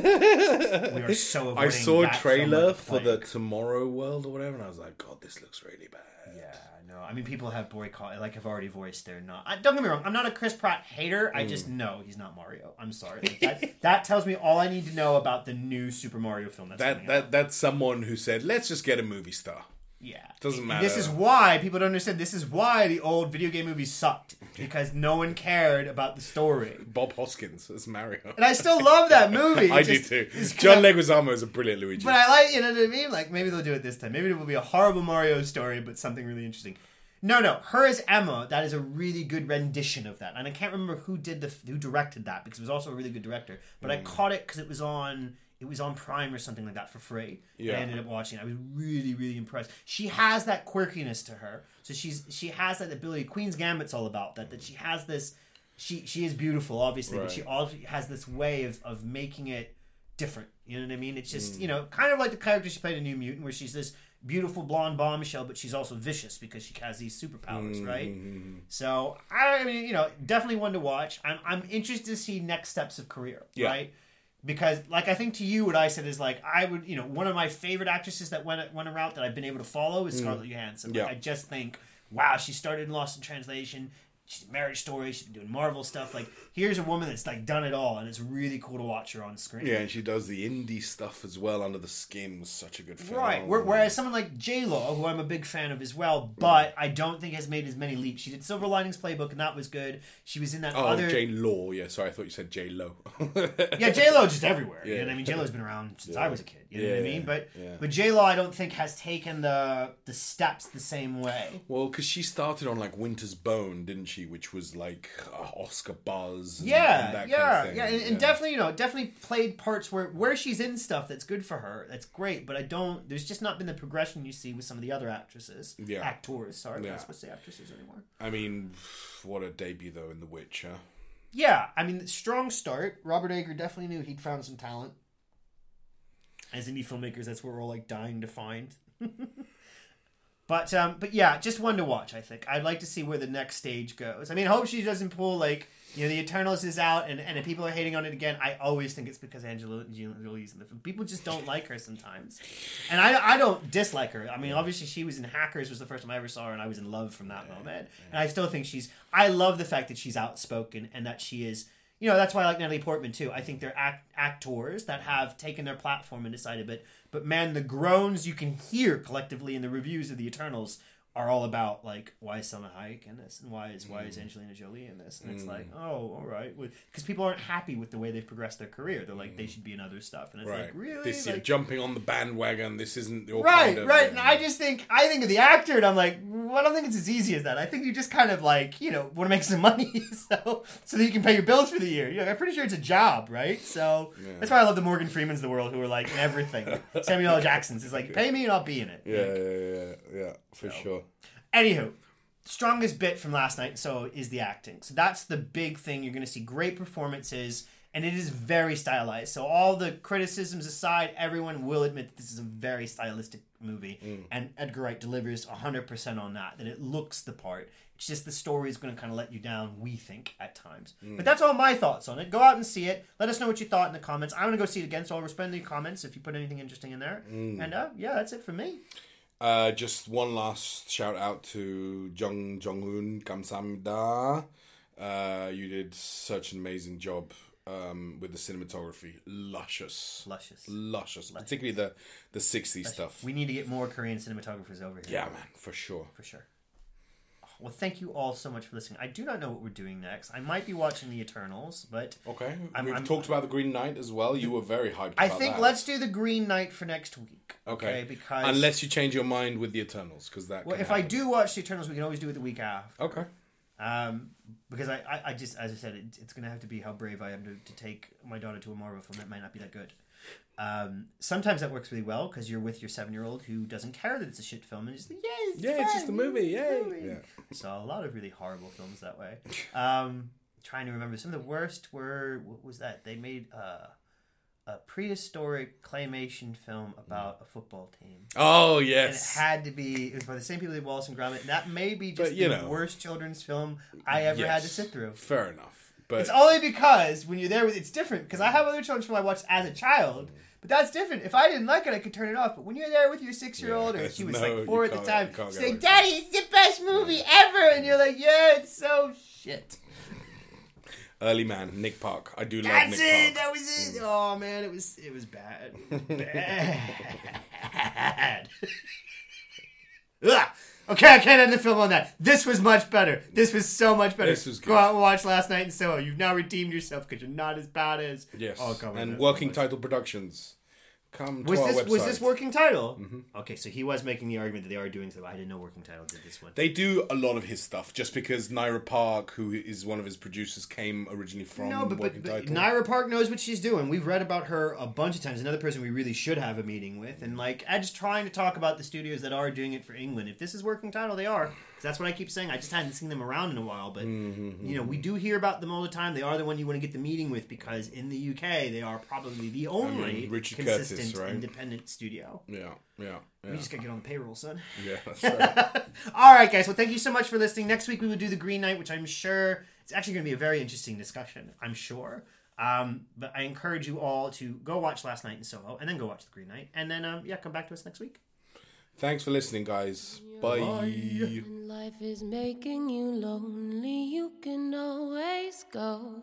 film. We are so avoiding I saw a that film trailer like the for the plague. Tomorrow World or whatever, and I was like, God, this looks really bad. Yeah, no. I mean, people have boycott. Like, have already voiced they're not. Don't get me wrong. I'm not a Chris Pratt hater. I just know he's not Mario. I'm sorry. Like, that tells me all I need to know about the new Super Mario film that's coming out. That's someone who said, let's just get a movie star. Yeah. Doesn't matter. This is why people don't understand. This is why the old video game movies sucked. Because no one cared about the story. Bob Hoskins as Mario. And I still love that movie. I do too. John Leguizamo is a brilliant Luigi. But I like, you know what I mean? Like, maybe they'll do it this time. Maybe it will be a horrible Mario story, but something really interesting. No. Her as Emma, that is a really good rendition of that. And I can't remember who directed that, because it was also a really good director. But I caught it because it was on Prime or something like that for free. Yeah. And I ended up watching it. I was really, really impressed. She has that quirkiness to her. So she has that ability. Queen's Gambit's all about that. That she has this... She is beautiful, obviously, but she also has this way of making it different. You know what I mean? It's just, kind of like the character she played in New Mutant, where she's this beautiful blonde bombshell, but she's also vicious because she has these superpowers, right? So, I mean, definitely one to watch. I'm interested to see next steps of career, right? Because, I think to you, what I said is, I would, one of my favorite actresses that went a route that I've been able to follow is Scarlett Johansson. Yeah. I just think wow, she started in Lost in Translation. She's a Marriage Story. She's been doing Marvel stuff. Like, here's a woman that's like done it all, and it's really cool to watch her on screen. Yeah, and she does the indie stuff as well. Under the Skin was such a good film. Right. Whereas someone like J-Lo, who I'm a big fan of as well, but I don't think has made as many leaps. She did Silver Linings Playbook, and that was good. She was in that other... Jane Law. Yeah, sorry, I thought you said J-Lo. Yeah, J-Lo just everywhere. Yeah. You know what I mean? J-Lo's been around since I was a kid. You know what I mean? But J-Lo, I don't think has taken the steps the same way. Well, because she started on like Winter's Bone, didn't she? Which was like Oscar buzz. And, Yeah, and that yeah, kind of thing. yeah, and definitely, definitely played parts where she's in stuff that's good for her. That's great, but there's just not been the progression you see with some of the other actresses. Yeah. Actors, sorry, I'm Yeah. not supposed to say actresses anymore. I mean, what a debut though in The Witch, huh? Yeah, I mean, strong start. Robert Eger definitely knew he'd found some talent. As indie filmmakers, that's what we're all like dying to find. But yeah, just one to watch, I think. I'd like to see where the next stage goes. I mean, I hope she doesn't pull, like, the Eternals is out and if people are hating on it again, I always think it's because Angelina Jolie's in the film. People just don't like her sometimes. And I don't dislike her. I mean, obviously she was in Hackers was the first time I ever saw her, and I was in love from that moment. And I still think I love the fact that she's outspoken and that she is... that's why I like Natalie Portman, too. I think they're actors that have taken their platform and decided, but man, the groans you can hear collectively in the reviews of the Eternals are all about, like, why is Salma Hayek in this? And why is Angelina Jolie in this? And it's like, oh, all right. Because people aren't happy with the way they've progressed their career. They're like, they should be in other stuff. And it's like, really? This like, you're jumping on the bandwagon. This isn't your right, kind of... right. And I think of the actor, and I'm like, well, I don't think it's as easy as that. I think you just kind of like, want to make some money so that you can pay your bills for the year. I'm pretty sure it's a job, right? So that's why I love the Morgan Freemans of the world who are like in everything. Samuel L. Jackson's is like, pay me and I'll be in it. Yeah, for sure. Anywho, strongest bit from last night is the acting. So that's the big thing. You're going to see great performances, and it is very stylized. So all the criticisms aside, everyone will admit that this is a very stylistic movie, and Edgar Wright delivers 100% on that it looks the part. It's just the story is going to kind of let you down, we think, at times. But that's all my thoughts on it. Go out and see it. Let us know what you thought in the comments. I'm going to go see it again, so I'll respond to your comments if you put anything interesting in there. And that's it for me. Just one last shout out to Jung Jong-un, kamsahamnida. You did such an amazing job with the cinematography. Luscious. Particularly the 60s stuff. We need to get more Korean cinematographers over here. Yeah, man, for sure. Well, thank you all so much for listening. I do not know what we're doing next. I might be watching The Eternals, but... Okay. We've talked about The Green Knight as well. You were very hyped about that. I think let's do The Green Knight for next week. Okay. Because... Unless you change your mind with The Eternals, because that Well, if I do watch The Eternals, we can always do it the week after. Okay. Because I just, as I said, it's going to have to be how brave I am to take my daughter to a Marvel film that might not be that good. Sometimes that works really well because you're with your 7-year-old who doesn't care that it's a shit film and just like, it's just a movie, yay. Yeah. Saw a lot of really horrible films that way. Trying to remember some of the worst were, what was that? They made a prehistoric claymation film about a football team. Oh yes, and it was by the same people that did Wallace and Gromit. And that may be just the worst children's film I ever had to sit through. Fair enough. But it's only because when you're there it's different. Because I have other children's film I watched as a child, but that's different. If I didn't like it, I could turn it off. But when you're there with your 6-year-old, or she was like 4 at the time, she's like, "Daddy, it's the best movie ever," and you're like, "Yeah, it's so shit." Early Man, Nick Park. I do love That's Nick it. Park. That was it. Oh man, it was bad. Bad. Ugh. Okay, I can't end the film on that. This was much better. This was so much better. This was good. Go out and watch Last Night in Soho. You've now redeemed yourself because you're not as bad as... Yes. Oh, come on. And Working Title Productions. Come to our website. Was this Working Title? Mm-hmm. Okay, so he was making the argument that they are doing so. I didn't know Working Title did this one. They do a lot of his stuff just because Naira Park, who is one of his producers, came originally from Working Title. Naira Park knows what she's doing. We've read about her a bunch of times. Another person we really should have a meeting with. And I'm just trying to talk about the studios that are doing it for England. If this is Working Title, they are. That's what I keep saying. I just hadn't seen them around in a while, but we do hear about them all the time. They are the one you want to get the meeting with because in the UK they are probably the only consistent Curtis, right? independent studio. Yeah. We just gotta get on the payroll, son. Yeah, that's right. All right, guys. Well, thank you so much for listening. Next week we will do The Green Knight, which I'm sure it's actually going to be a very interesting discussion. I'm sure. But I encourage you all to go watch Last Night in Soho and then go watch The Green Knight and then come back to us next week. Thanks for listening, guys. Bye. When life is making you lonely, you can always go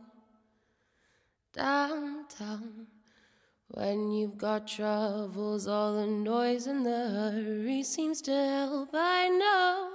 downtown. When you've got troubles, all the noise and the hurry seems to help, I know.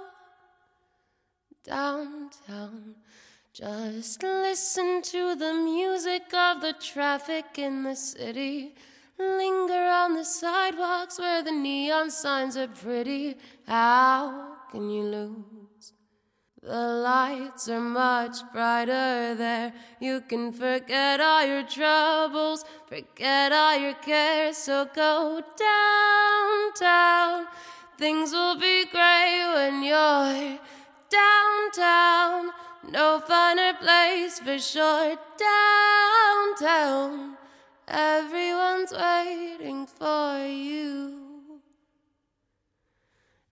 Downtown, just listen to the music of the traffic in the city. Linger on the sidewalks where the neon signs are pretty. How can you lose? The lights are much brighter there. You can forget all your troubles, forget all your cares. So go downtown. Things will be great when you're downtown. No finer place for sure. Downtown. Everyone's waiting for